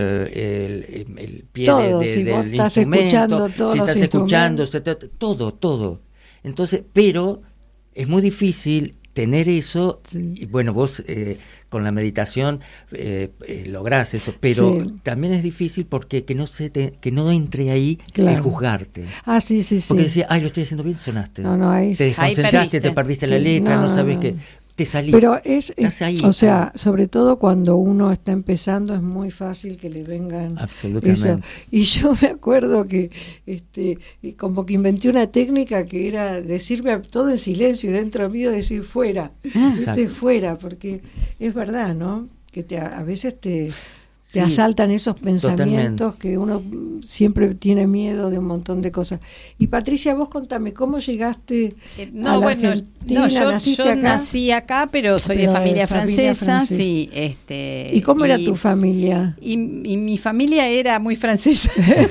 el, el pie Todo, de, de- si del vos estás instrumento, escuchando todos si los estás escuchando, instrumentos. se- todo, todo. Entonces, pero es muy difícil tener eso, Sí. y bueno, vos eh, con la meditación eh, eh, lográs eso, pero Sí. también es difícil porque que no se te, que no entre ahí Claro. el juzgarte. Ah, sí, sí, sí. Porque decía, ay, lo estoy haciendo bien, sonaste. No, no, ahí- Te Ahí desconcentraste, perdiste. te perdiste la Sí, letra, no, no, no, sabes no. qué. te salís. Pero es, Estás ahí. o sea, sobre todo cuando uno está empezando es muy fácil que le vengan Absolutamente. eso. Y yo me acuerdo que este como que inventé una técnica que era decirme todo en silencio y dentro mío decir fuera, ¿viste? Fuera, porque es verdad, ¿no? Que te, a veces te... Te sí, asaltan esos pensamientos totalmente. Que uno siempre tiene miedo de un montón de cosas. Y Patricia, vos contame, ¿cómo llegaste eh, no, a la bueno, Argentina? No, yo, ¿Naciste yo acá? nací acá, pero soy pero de familia, de familia francesa, francesa. Sí, este, ¿Y cómo y, era tu familia? Y, y mi familia era muy francesa.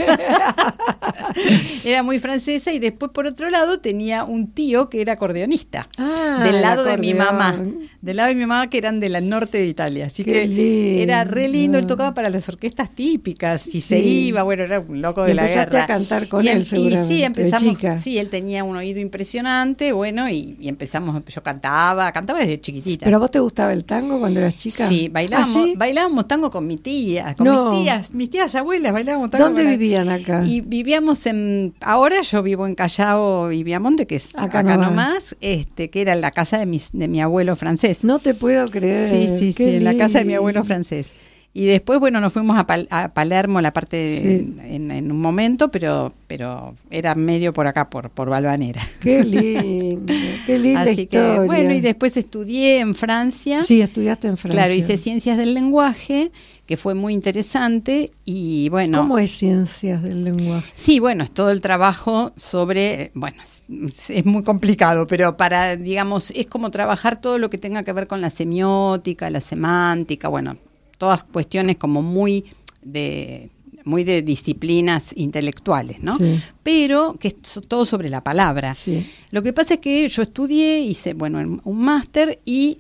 Era muy francesa y después, por otro lado, tenía un tío que era acordeonista. Ah, del lado de mi mamá. Del lado de mi mamá, que eran del norte de Italia. Así Qué que lindo. Era re lindo, él tocaba para las orquestas típicas y sí. se iba, bueno, era un loco de y la guerra. Empezaste a cantar con y, él, seguramente. Y sí, empezamos, chica. sí, él tenía un oído impresionante, bueno, y, y empezamos, yo cantaba, cantaba desde chiquitita. ¿Pero a vos te gustaba el tango cuando eras chica? Sí, bailábamos, ¿Ah, sí? bailábamos tango con mi tía, con no. mis tías, mis tías abuelas bailábamos tango. ¿Dónde vivían acá? Y vivíamos en, ahora yo vivo en Callao y Viamonte, que es acá, acá nomás, este, que era la casa de, mis, de mi abuelo francés. No te puedo creer. Sí, sí, sí, en la casa de mi abuelo francés. Y después, bueno, nos fuimos a, Pal- a Palermo, la parte sí. en, en un momento, pero pero era medio por acá, por por Valvanera. Qué lindo, qué linda Así historia. Que, bueno, y después estudié en Francia. Sí, estudiaste en Francia. Claro, hice Ciencias del Lenguaje, que fue muy interesante, y bueno... ¿Cómo es Ciencias del Lenguaje? Sí, bueno, es todo el trabajo sobre... Bueno, es, es muy complicado, pero para, digamos, es como trabajar todo lo que tenga que ver con la semiótica, la semántica, bueno... todas cuestiones como muy de muy de disciplinas intelectuales, ¿no? Sí. Pero que es todo sobre la palabra. Sí. Lo que pasa es que yo estudié, hice, bueno, un máster y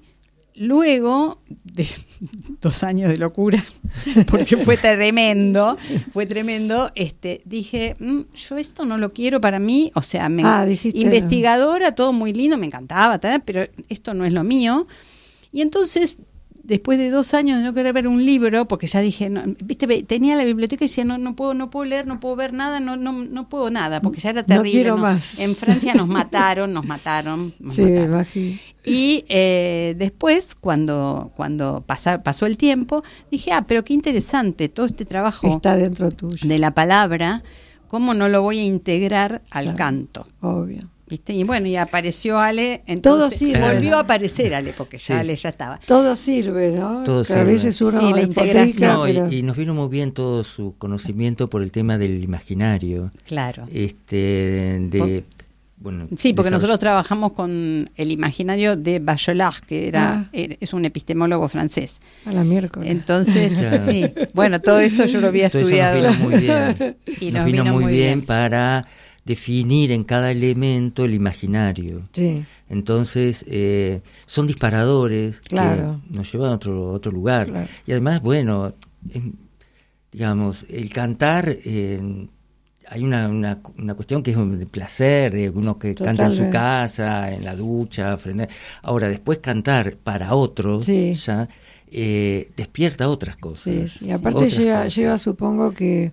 luego de dos años de locura, porque fue tremendo, fue tremendo, este, dije, mmm, yo esto no lo quiero para mí, o sea, me, ah, investigadora, no. Todo muy lindo, me encantaba, tal, pero esto no es lo mío. Y entonces... después de dos años de no querer ver un libro, porque ya dije, no, viste, tenía la biblioteca y decía, no, no puedo, no puedo leer, no puedo ver nada, no, no, no puedo nada, porque ya era terrible. No quiero ¿no? más. En Francia nos mataron, nos mataron, nos sí, mataron. Imagino. Y eh, después, cuando, cuando pasa, pasó el tiempo, dije, ah, pero qué interesante, todo este trabajo está dentro tuyo. De la palabra, ¿cómo no lo voy a integrar al claro, canto? Obvio. ¿Viste? Y bueno, y apareció Ale, entonces todo sirve, volvió ¿no? a aparecer Ale, porque ya sí, Ale ya estaba. Todo sirve, ¿no? Todo que a veces uno sí, la integración. No, pero... y, y nos vino muy bien todo su conocimiento por el tema del imaginario. Claro. Este, de, bueno, sí, porque nosotros trabajamos con el imaginario de Bachelard, que era, ah. era es un epistemólogo francés. A la miércoles. Entonces, claro. sí, bueno, todo eso yo lo había todo estudiado. Eso nos vino muy bien. y nos, nos vino, vino muy bien, bien para definir en cada elemento el imaginario. Sí. Entonces, eh, son disparadores claro. que nos llevan a otro, otro lugar. Claro. Y además, bueno, eh, digamos, el cantar, eh, hay una, una, una cuestión que es de placer, de uno que Totalmente. Canta en su casa, en la ducha, frente. Ahora, después cantar para otros, sí. ya eh, despierta otras cosas. Sí. Y aparte lleva, cosas. lleva, supongo que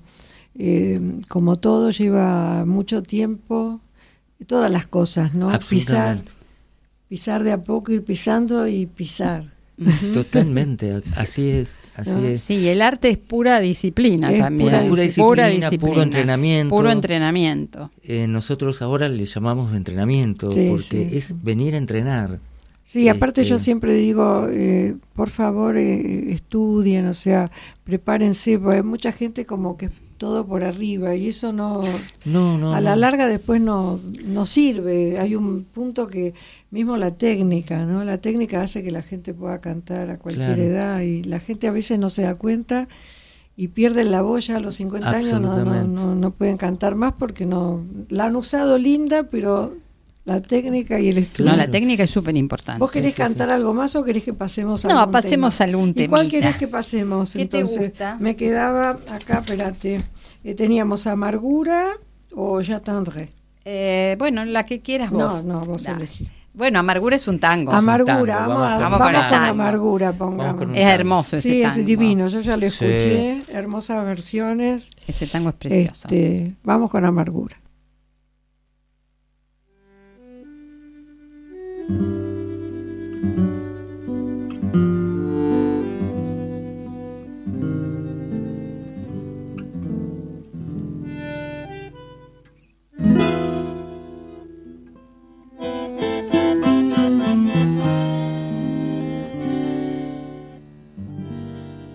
Eh, como todo lleva mucho tiempo, todas las cosas, ¿no? Pisar, pisar de a poco, ir pisando y pisar. Totalmente, así es, así ¿no? es. Sí, el arte es pura disciplina es también. Pura, pura, disciplina, pura disciplina, puro entrenamiento. Puro entrenamiento. Eh, nosotros ahora le llamamos entrenamiento, sí, porque sí, es sí. venir a entrenar. Sí, aparte este... yo siempre digo, eh, por favor, eh, estudien, o sea, prepárense, porque hay mucha gente como que todo por arriba y eso no, no, no a la no. larga después no, no sirve. Hay un punto que mismo la técnica, ¿no? La técnica hace que la gente pueda cantar a cualquier claro. edad y la gente a veces no se da cuenta y pierden la boya a los cincuenta años, no, no, no, no pueden cantar más porque no la han usado linda, pero la técnica y el estudio. No, la técnica es súper importante. ¿Vos querés sí, cantar sí. algo más o querés que pasemos a algún No, pasemos tema? a algún tema. ¿Y cuál querés que pasemos? ¿Qué entonces? te gusta? Me quedaba acá, espérate. Eh, teníamos Amargura o Ya Tendré. Eh, bueno, la que quieras vos. No, no, vos nah. elegís. Bueno, Amargura es un tango. Amargura, un tango. vamos, Vamos, vamos, con, vamos con tango. Amargura, pongamos. Es hermoso ese sí, tango. Sí, es divino, yo ya lo escuché, sí. hermosas versiones. Ese tango es precioso. Este, vamos con Amargura. Thank you.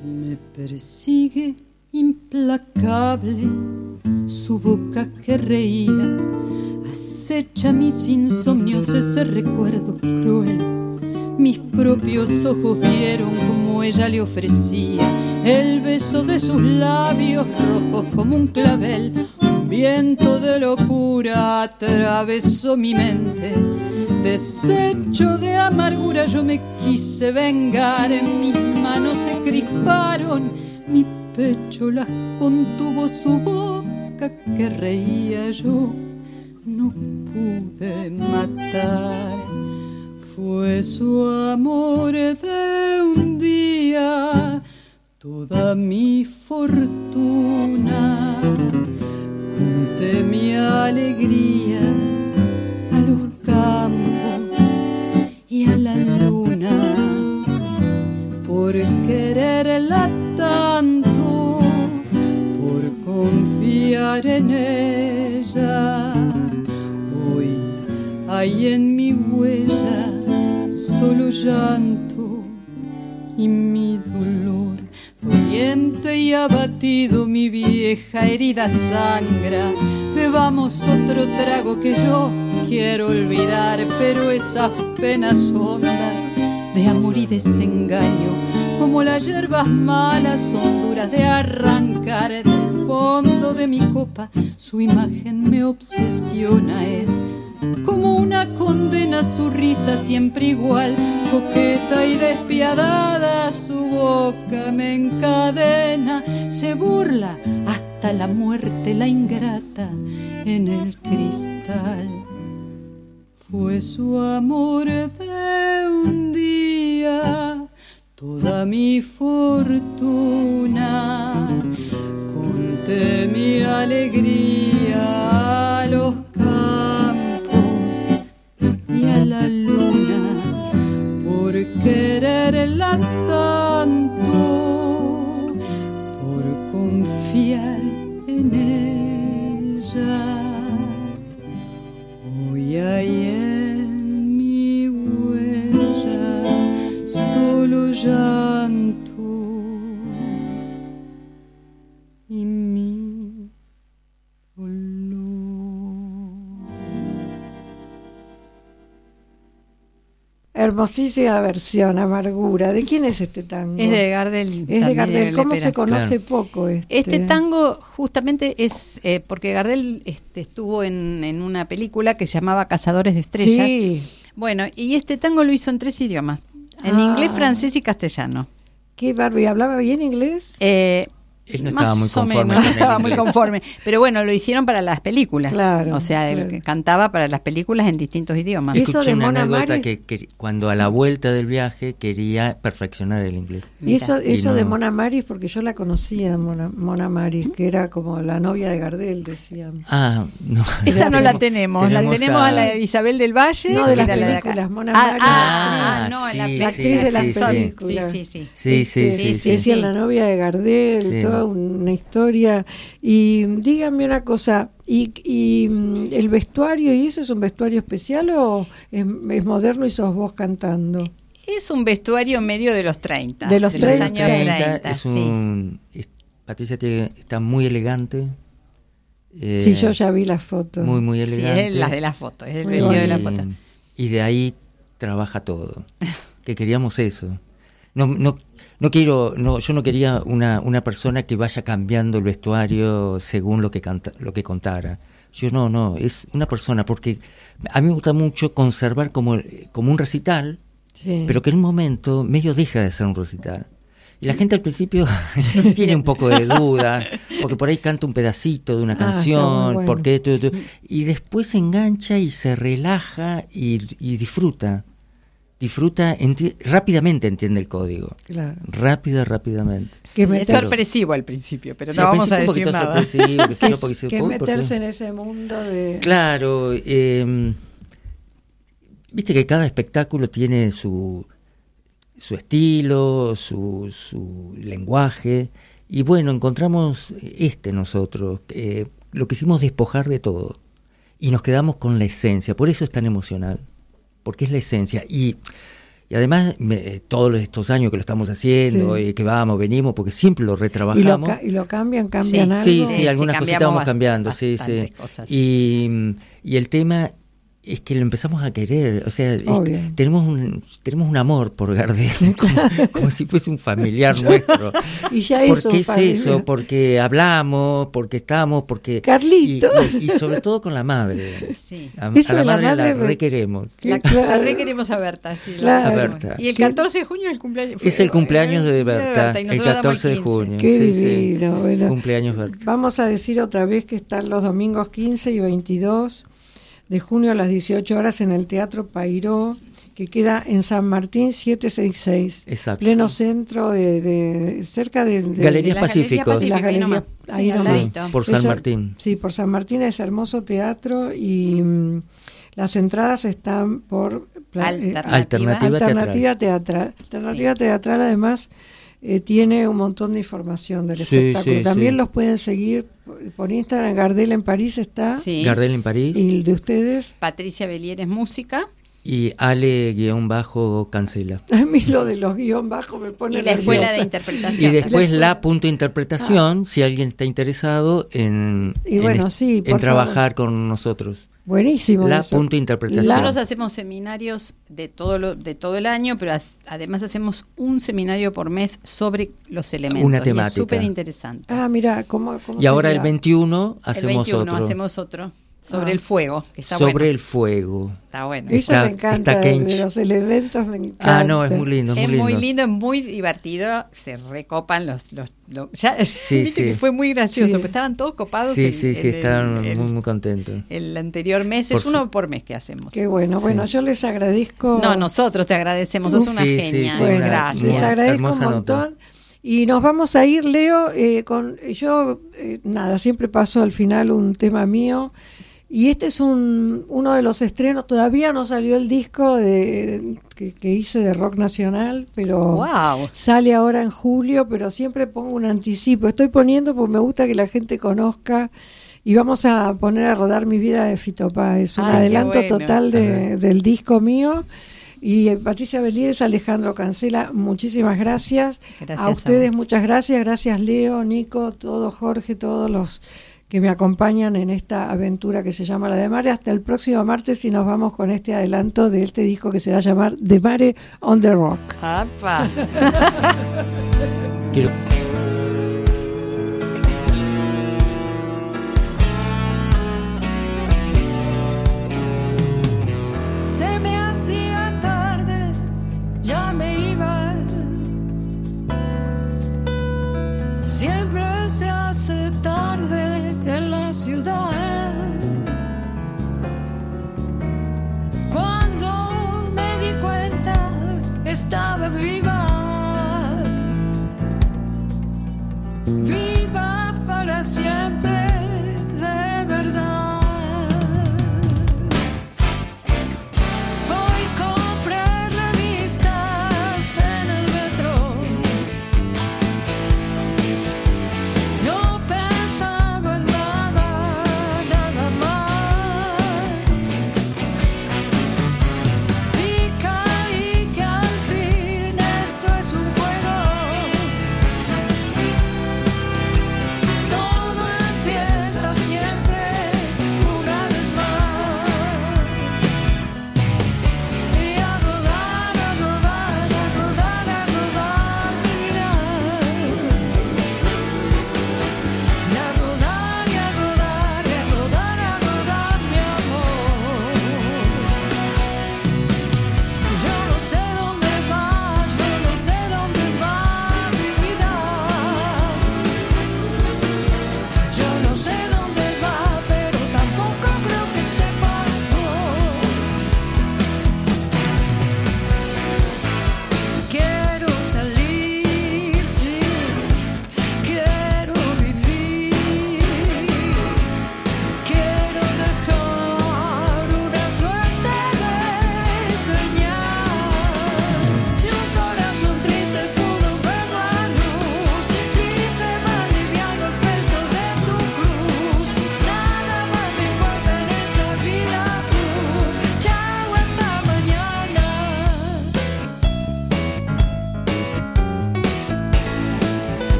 Me persigue implacable su boca que reía, acecha mis insomnios ese recuerdo cruel. Mis propios ojos vieron como ella le ofrecía el beso de sus labios rojos como un clavel. Un viento de locura atravesó mi mente, deshecho de amargura yo me quise vengar. En mis manos se crisparon, mi pecho las contuvo, su boca que reía yo no pude matar. Fue su amor de un día toda mi fortuna. Conté mi alegría a los campos y a la luna, por quererla tanto, por confiar en ella. Hoy hay en mi huella solo llanto y mi dolor. Doliente y abatido mi vieja herida sangra. Bebamos otro trago que yo quiero olvidar, pero esas penas hondas de amor y desengaño, como las hierbas malas, son duras de arrancar. Del fondo de mi copa su imagen me obsesiona, es como una condena su risa siempre igual, coqueta y despiadada, su boca me encadena, se burla hasta la muerte la ingrata en el cristal. Fue su amor de un día toda mi fortuna, conté mi alegría a los y a la luna, por quererla tanto, por confiar en ella. Hoy hay en mi huella solo llanto y mi dolor. Hermosísima versión, Amargura. ¿De quién es este tango? Es de Gardel. Es de Gardel. ¿Cómo Lepera. se conoce Claro. poco este? Este tango justamente es eh, porque Gardel este, estuvo en, en una película que se llamaba Cazadores de Estrellas. Sí. Bueno, y este tango lo hizo en tres idiomas, en Ah. inglés, francés y castellano. ¿Qué Barbie? ¿Hablaba bien inglés? Eh, Él no más estaba muy o conforme menos, con el estaba muy inglés. conforme. Pero bueno, lo hicieron para las películas. Claro, o sea, él claro. cantaba para las películas en distintos idiomas. ¿Y eso Escuché de una Mona anécdota Mari? que, que cuando a la vuelta del viaje quería perfeccionar el inglés. Y eso, Y eso no- de Mona Maris, porque yo la conocía, Mona, Mona Maris, que era como la novia de Gardel, decían. Ah, no. Esa no la Tenemos- tenemos, la tenemos tenemos a- a la de Isabel del Valle. No, de que las era la acá. películas, Mona ah, Mari. ah, Ah, no, sí, la, La sí, actriz de las sí, sí. películas. Sí, sí, sí. Sí, sí, Este, sí, que sí. decían sí. la novia de Gardel, Sí. toda una historia. Y díganme una cosa, ¿y, y mm, el vestuario, y eso es un vestuario especial o es, es moderno y sos vos cantando? Es un vestuario medio de los treinta. De los treinta. años treinta, treinta, es sí. un, es- Patricia tiene- está muy elegante. eh, Sí, yo ya vi las fotos. Muy, muy Sí, elegante. es las de la foto, es el Muy vestido de la bonito. foto. Y de ahí trabaja todo. Que queríamos eso. No, no, no quiero, no, yo no quería una, una persona que vaya cambiando el vestuario según lo que canta, lo que contara. Yo no, no, es una persona, porque a mí me gusta mucho conservar como, como un recital, Sí. pero que en un momento medio deja de ser un recital. Y la gente al principio tiene un poco de duda, porque por ahí canta un pedacito de una Ah, está canción, muy bueno. porque esto, esto, y después se engancha y se relaja y, y disfruta. Disfruta, enti- rápidamente entiende el código. Claro. Rápida, rápidamente. Que Es meterse, sorpresivo al principio, pero Sí, no al vamos a principio decir un poquito nada. sorpresivo, qué sé yo, porque que, se- que uy, porque- meterse en ese mundo de... Claro, eh, viste que cada espectáculo tiene su, su estilo, su, su lenguaje, y bueno, encontramos este nosotros, eh, lo quisimos despojar de todo, y nos quedamos con la esencia, por eso es tan emocional, porque es la esencia, y y además me, todos estos años que lo estamos haciendo Sí. y que vamos, venimos, porque siempre lo ¿Y lo, retrabajamos. ca- y lo cambian? ¿Cambian Sí. algo? Sí, Sí, sí, sí, algunas cambiamos cositas vamos bast- cambiando, sí, sí. bastantes cosas. Y, y el tema es que lo empezamos a querer, o sea, es- Obvio. tenemos un tenemos un amor por Gardel, como, como si fuese un familiar nuestro. Y ya eso, ¿Por qué es familia. eso? Porque hablamos, porque estamos, porque... Carlitos. Y, y- y sobre todo con la madre. Sí. A, Eso a la de la madre madre la me- requeremos. Qué La, claro. la re queremos a Berta, sí. la- Claro. A Berta. Y el Sí. catorce de junio es el cumpleaños. Es el cumpleaños de Berta, y el nosotros damos catorce de quince. junio. Qué Sí, sí. divino. Bueno, Cumpleaños Berta. vamos a decir otra vez que están los domingos quince y veintidós de junio a las dieciocho horas en el Teatro Pairó, que queda en San Martín setecientos sesenta y seis. Exacto. Pleno centro de, de cerca de, de- Galerías De las Pacífico. Galerías de las Pacífico, ahí galerías. nomás. Ahí Sí, al nomás. Sí, ladito. por San Esa- Martín. Sí, por San Martín es hermoso teatro y mm, las entradas están por pla- eh, Alternativa. Alternativa Alternativa teatral. Alternativa teatral además eh, tiene un montón de información del Sí, espectáculo. sí, También sí. los pueden seguir por, por Instagram. Gardel en París está. Sí. Gardel en París Y el de ustedes. Patricia Belieres Música. y Ale-Cancela. A mí lo de los guión bajos me pone Y la escuela nerviosa. de interpretación. Y después La- la punto interpretación, si alguien está interesado en, Y en bueno, est- sí, en por trabajar con nosotros. Buenísimo. La eso. punto interpretación. La- Nosotros hacemos seminarios de todo lo, de todo el año, pero as- además hacemos un seminario por mes sobre los elementos. Una y es temática. súper interesante. Ah, mira, ¿cómo, cómo Y ahora el sería? veintiuno el hacemos veintiuno otro. hacemos otro sobre Ah. el fuego, que está sobre bueno. el fuego. Está bueno. Eso Está- me encanta, está de, Kench. de los elementos me encanta. Ah, no, es muy lindo, es, Es muy lindo. muy lindo, es muy divertido, se recopan los... los, los- ya, Sí, viste sí. que fue muy gracioso, Sí. porque estaban todos copados. Sí, el- sí, sí, el- están el- muy, muy contentos. el anterior mes, Por es su- uno por mes que hacemos. Qué bueno. Bueno, Sí. yo les agradezco. No, nosotros te agradecemos, sos una Sí, sí, genia. sí, Bueno, una- Gracias. les Muy agradezco un hermosa montón. nota. Y nos vamos a ir, Leo, eh, con yo, eh, nada, siempre paso al final un tema mío. Y este es un uno de los estrenos, todavía no salió el disco de, que, que hice de rock nacional, pero Wow. sale ahora en julio, pero siempre pongo un anticipo. Estoy poniendo porque me gusta que la gente conozca. Y vamos a poner a rodar Mi vida de Fito Páez, un Ay, qué adelanto bueno. total de, del disco mío. Y eh, Patricia Belieres, Alejandro Cancela, muchísimas gracias. Gracias a a ustedes, vos. muchas gracias. Gracias Leo, Nico, todo Jorge, todos los que me acompañan en esta aventura que se llama La de Mare. Hasta el próximo martes y nos vamos con este adelanto de este disco que se va a llamar De Mare on the Rock. Apa. Quiero- Se me hacía tarde, ya me iba. Siempre se hace tarde en la ciudad. Cuando me di cuenta, estaba viva. Viva para siempre, de verdad. Voy a comprar revistas en el metro. No pensaba en nada, nada más. Y caí que al fin esto es un juego.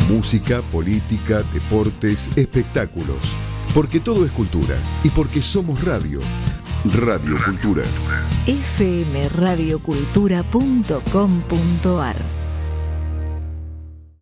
Música, política, deportes, espectáculos. Porque todo es cultura y porque somos radio. Radio Cultura. f m radio cultura punto com punto a r